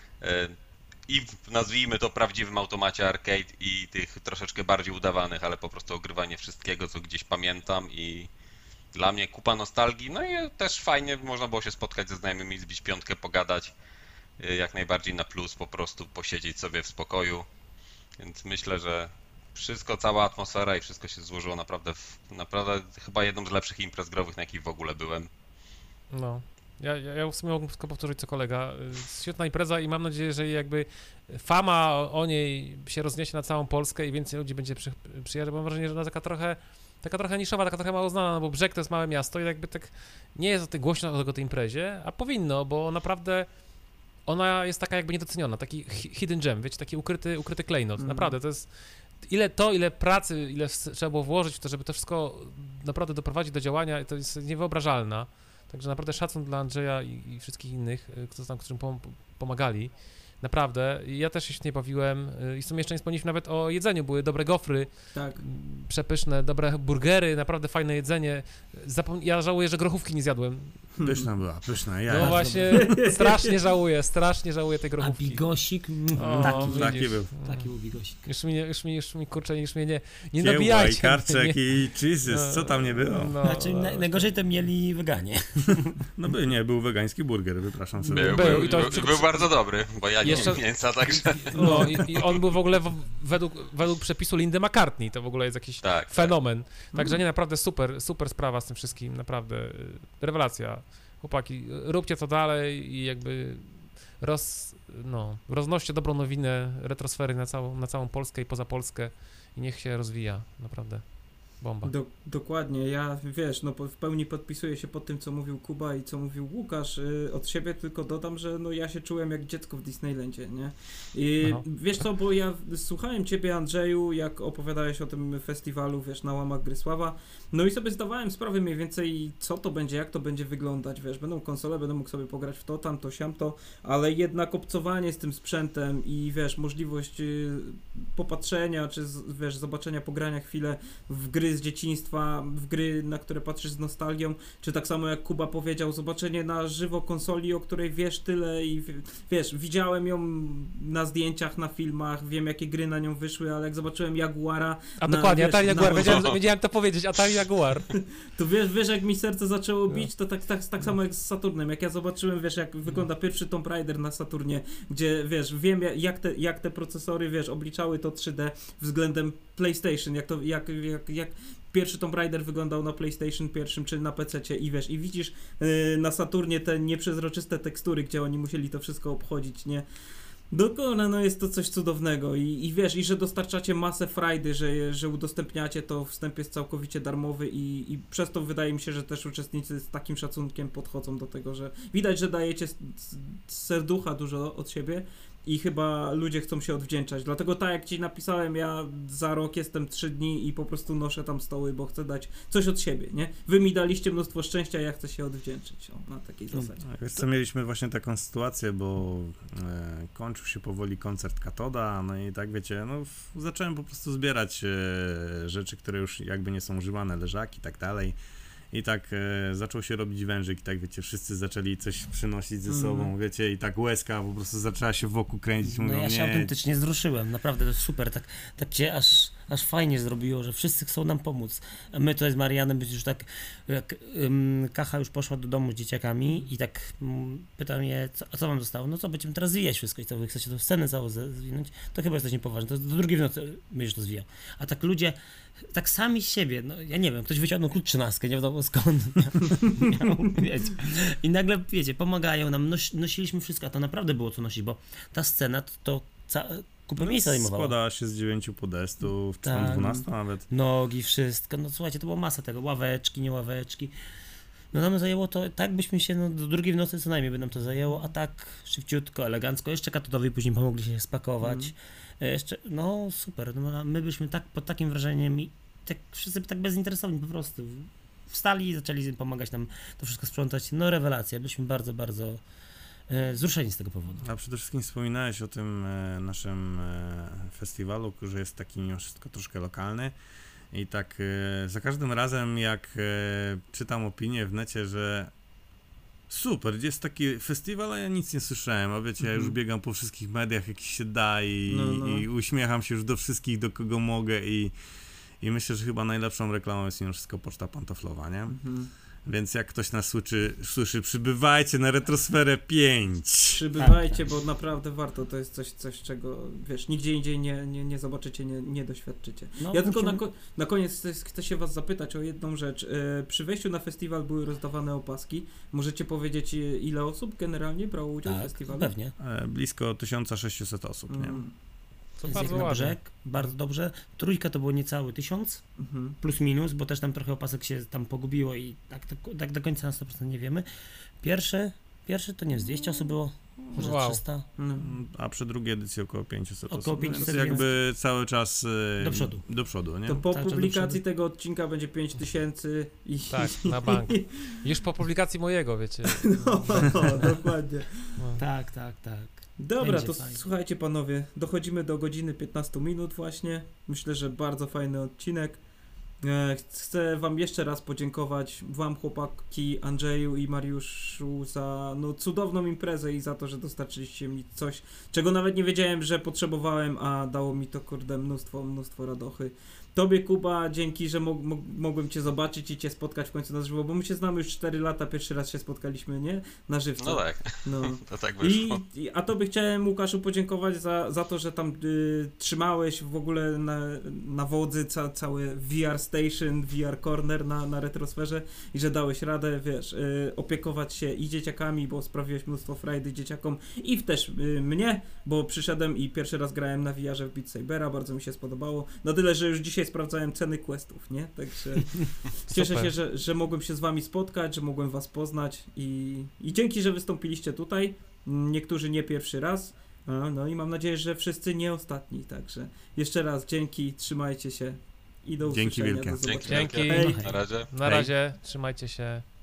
D: i nazwijmy to prawdziwym automacie arcade i tych troszeczkę bardziej udawanych, ale po prostu ogrywanie wszystkiego, co gdzieś pamiętam i dla mnie kupa nostalgii, no i też fajnie można było się spotkać ze znajomymi, zbić piątkę, pogadać, jak najbardziej na plus, po prostu posiedzieć sobie w spokoju, więc myślę, że wszystko, cała atmosfera i wszystko się złożyło naprawdę, w, naprawdę chyba jedną z lepszych imprez growych, na jakich w ogóle byłem.
E: No. Ja, ja, ja w sumie mogę tylko powtórzyć co kolega. Świetna impreza i mam nadzieję, że jakby fama o niej się rozniesie na całą Polskę i więcej ludzi będzie przy, przyjeżdżać, bo mam wrażenie, że ona taka trochę taka trochę niszowa, taka trochę mało znana, no bo Brzeg to jest małe miasto i jakby tak nie jest o tej głośno o tej imprezie, a powinno, bo naprawdę ona jest taka jakby niedoceniona, taki hidden gem, wiecie, taki ukryty, ukryty klejnot, mm. naprawdę, to jest ile to, ile pracy, ile trzeba było włożyć w to, żeby to wszystko naprawdę doprowadzić do działania, to jest niewyobrażalna. Także naprawdę szacun dla Andrzeja i, i wszystkich innych, którzy tam, którym pom pomagali. Naprawdę. Ja też się nie bawiłem i w sumie jeszcze nie wspomnieliśmy nawet o jedzeniu. Były dobre gofry,
A: tak.
E: Przepyszne, dobre burgery, naprawdę fajne jedzenie. Zapom ja żałuję, że grochówki nie zjadłem.
C: Pyszna była, pyszna. Ja
E: no właśnie, strasznie żałuję, strasznie żałuję tej grochówki.
B: A bigosik?
E: O,
B: taki,
C: taki był.
B: Taki był bigosik.
E: Już mi, już mi, już mi kurczę, już mnie nie, nie
C: Kiełba
E: nabijajcie.
C: i karczek i Jesus, co tam nie było?
E: No,
B: znaczy, na, najgorzej to mieli weganie.
C: No by nie, był wegański burger, wypraszam sobie.
D: Był, był, i to był, był bardzo dobry, bo ja nie
E: jeszcze,
D: jem mięsa, także...
E: No i, i on był w ogóle w, według, według przepisu Lindy McCartney, to w ogóle jest jakiś
D: tak,
E: fenomen.
D: Tak.
E: Także nie, naprawdę super, super sprawa z tym wszystkim, naprawdę rewelacja. Chłopaki, róbcie to dalej i jakby roz, no, roznoście dobrą nowinę retrosfery na całą, na całą Polskę i poza Polskę i niech się rozwija, naprawdę. Bomba.
A: Do, dokładnie, ja wiesz, no w pełni podpisuję się pod tym, co mówił Kuba i co mówił Łukasz. Yy, od siebie tylko dodam, że no ja się czułem jak dziecko w Disneylandzie, nie? I no. Wiesz co, bo ja słuchałem ciebie, Andrzeju, jak opowiadałeś o tym festiwalu, wiesz, na łamach Grysława, no i sobie zdawałem sprawę mniej więcej, co to będzie, jak to będzie wyglądać, wiesz, będą konsole, będę mógł sobie pograć w to, tamto, siamto, ale jednak obcowanie z tym sprzętem i wiesz, możliwość yy, popatrzenia, czy z, wiesz, zobaczenia, pogrania chwilę w gry z dzieciństwa, w gry, na które patrzysz z nostalgią, czy tak samo jak Kuba powiedział, zobaczenie na żywo konsoli, o której wiesz tyle i wiesz, widziałem ją na zdjęciach, na filmach, wiem jakie gry na nią wyszły, ale jak zobaczyłem Jaguara...
E: A
A: na,
E: dokładnie,
A: wiesz,
E: Atari Jaguar,
A: na...
E: wiedziałem, wiedziałem to powiedzieć, Atari Jaguar.
A: To wiesz, wiesz jak mi serce zaczęło bić, to tak, tak, tak samo jak z Saturnem, jak ja zobaczyłem, wiesz, jak wygląda pierwszy Tomb Raider na Saturnie, gdzie, wiesz, wiem jak te, jak te procesory, wiesz, obliczały to trzy D względem PlayStation, jak to, jak, jak, jak pierwszy Tomb Raider wyglądał na PlayStation pierwszym, czy na pececie i wiesz, i widzisz yy, na Saturnie te nieprzezroczyste tekstury, gdzie oni musieli to wszystko obchodzić, nie? Dokładnie, no jest to coś cudownego i, i wiesz, i że dostarczacie masę frajdy, że, że udostępniacie to, wstęp jest całkowicie darmowy i, i przez to wydaje mi się, że też uczestnicy z takim szacunkiem podchodzą do tego, że widać, że dajecie z, z serducha dużo od siebie i chyba ludzie chcą się odwdzięczać. Dlatego tak jak ci napisałem, ja za rok jestem trzy dni i po prostu noszę tam stoły, bo chcę dać coś od siebie, nie? Wy mi daliście mnóstwo szczęścia, ja chcę się odwdzięczyć. O, na takiej zasadzie.
C: Wiesz co, mieliśmy właśnie taką sytuację, bo e, kończył się powoli koncert Katoda, no i tak wiecie, no w, zacząłem po prostu zbierać e, rzeczy, które już jakby nie są używane, leżaki i tak dalej. I tak e, zaczął się robić wężyk i tak, wiecie, wszyscy zaczęli coś przynosić ze sobą, mm. wiecie, i tak łezka po prostu zaczęła się wokół kręcić. Mówią,
B: no ja się
C: nie.
B: autentycznie wzruszyłem, naprawdę to jest super, tak, tak cię aż, aż fajnie zrobiło, że wszyscy chcą nam pomóc. A my tutaj z Marianem być już tak, jak um, Kacha już poszła do domu z dzieciakami i tak um, pytam je, co, a co wam zostało? No co, będziemy teraz zwijać wszystko i co, wy chcecie tą scenę całą zwinąć? To chyba jesteś niepoważny, to do drugiej w nocy będziesz to zwijał. A tak ludzie, tak sami z siebie, no ja nie wiem, ktoś wyciągnął klucz trzynastkę, nie wiadomo skąd, miał, miał, wiecie. I nagle, wiecie, pomagają nam, nos, nosiliśmy wszystko, a to naprawdę było co nosić, bo ta scena to, to ca, kupę miejsca zajmowała.
C: Składała się z dziewięciu podestów, czy tam
B: Tak.
C: dwunastu nawet.
B: Nogi, wszystko. No słuchajcie, to była masa tego. Ławeczki, nie ławeczki. No nam zajęło to, tak byśmy się, no do drugiej w nocy co najmniej by nam to zajęło, a tak szybciutko, elegancko. Jeszcze katetowi później pomogli się spakować. Mm. Jeszcze, no super, no, my byśmy tak pod takim wrażeniem i tak wszyscy tak bezinteresowni po prostu wstali i zaczęli pomagać nam to wszystko sprzątać. No rewelacja, byliśmy bardzo, bardzo e, wzruszeni z tego powodu.
C: A przede wszystkim wspominałeś o tym e, naszym e, festiwalu, że jest taki mimo wszystko troszkę lokalny. I tak e, za każdym razem, jak e, czytam opinię w necie, że super, jest taki festiwal, a ja nic nie słyszałem, a wiecie, mm-hmm. ja już biegam po wszystkich mediach, jak się da i, no, no. i uśmiecham się już do wszystkich, do kogo mogę i, i myślę, że chyba najlepszą reklamą jest mimo wszystko Poczta Pantoflowa, nie? Mm-hmm. Więc jak ktoś nas słyszy, słyszy, przybywajcie na Retrosferę pięć.
A: Przybywajcie, bo naprawdę warto, to jest coś, coś czego, wiesz, nigdzie indziej nie, nie, nie zobaczycie, nie, nie doświadczycie. No, ja tylko na, ko- na koniec chcę się was zapytać o jedną rzecz. E, przy wejściu na festiwal były rozdawane opaski. Możecie powiedzieć, ile osób generalnie brało udział
B: tak,
A: w festiwalu?
B: Pewnie.
C: E, blisko tysiąc sześćset osób, nie?
A: Mm.
E: To
B: jest
E: bardzo
B: jak na
E: ładnie.
B: brzeg, bardzo dobrze. Trójka to było niecały tysiąc, mhm. plus minus, bo też tam trochę opasek się tam pogubiło i tak, tak, tak do końca na sto procent nie wiemy. Pierwsze, pierwsze to nie wiem, z dwieście osób było, może
E: wow.
B: trzysta.
C: No. A przy drugiej edycji około pięćset
B: około
C: osób,
B: pięćset,
C: więc jakby cały czas e,
B: do przodu.
C: Do przodu, nie?
A: To po
B: tak,
A: publikacji tego odcinka będzie pięć tysięcy i...
E: Tak, na bank. Już po publikacji mojego, wiecie.
A: No, no dokładnie.
E: No.
B: Tak, tak, tak.
A: Dobra,
B: Będzie
A: to
B: fajnie.
A: Słuchajcie panowie, dochodzimy do godziny piętnaście minut właśnie. Myślę, że bardzo fajny odcinek. E, chcę wam jeszcze raz podziękować, wam chłopaki, Andrzeju i Mariuszu za no, cudowną imprezę i za to, że dostarczyliście mi coś, czego nawet nie wiedziałem, że potrzebowałem, a dało mi to kurde mnóstwo, mnóstwo radochy. Tobie, Kuba, dzięki, że mog, mog, mogłem cię zobaczyć i cię spotkać w końcu na żywo, bo my się znamy już cztery lata, pierwszy raz się spotkaliśmy, nie? Na żywca.
D: No tak,
A: no.
D: to tak wyszło.
A: I, i, a tobie chciałem, Łukaszu, podziękować za, za to, że tam y, trzymałeś w ogóle na, na wodzy ca, całe V R Station, V R Corner na, na Retrosferze i że dałeś radę, wiesz, y, opiekować się i dzieciakami, bo sprawiłeś mnóstwo frajdy dzieciakom i też y, mnie, bo przyszedłem i pierwszy raz grałem na V R-ze w Beat Sabera, bardzo mi się spodobało. Na tyle, że już dzisiaj sprawdzałem ceny questów, nie? Także cieszę się, że, że mogłem się z wami spotkać, że mogłem was poznać i, i dzięki, że wystąpiliście tutaj. Niektórzy nie pierwszy raz. No i mam nadzieję, że wszyscy nie ostatni. Także jeszcze raz dzięki, trzymajcie się i do usłyszenia.
C: Dzięki wielkie.
A: Do
D: Dzięki.
E: Dzięki.
D: Hej. Na razie.
E: Na razie, trzymajcie się.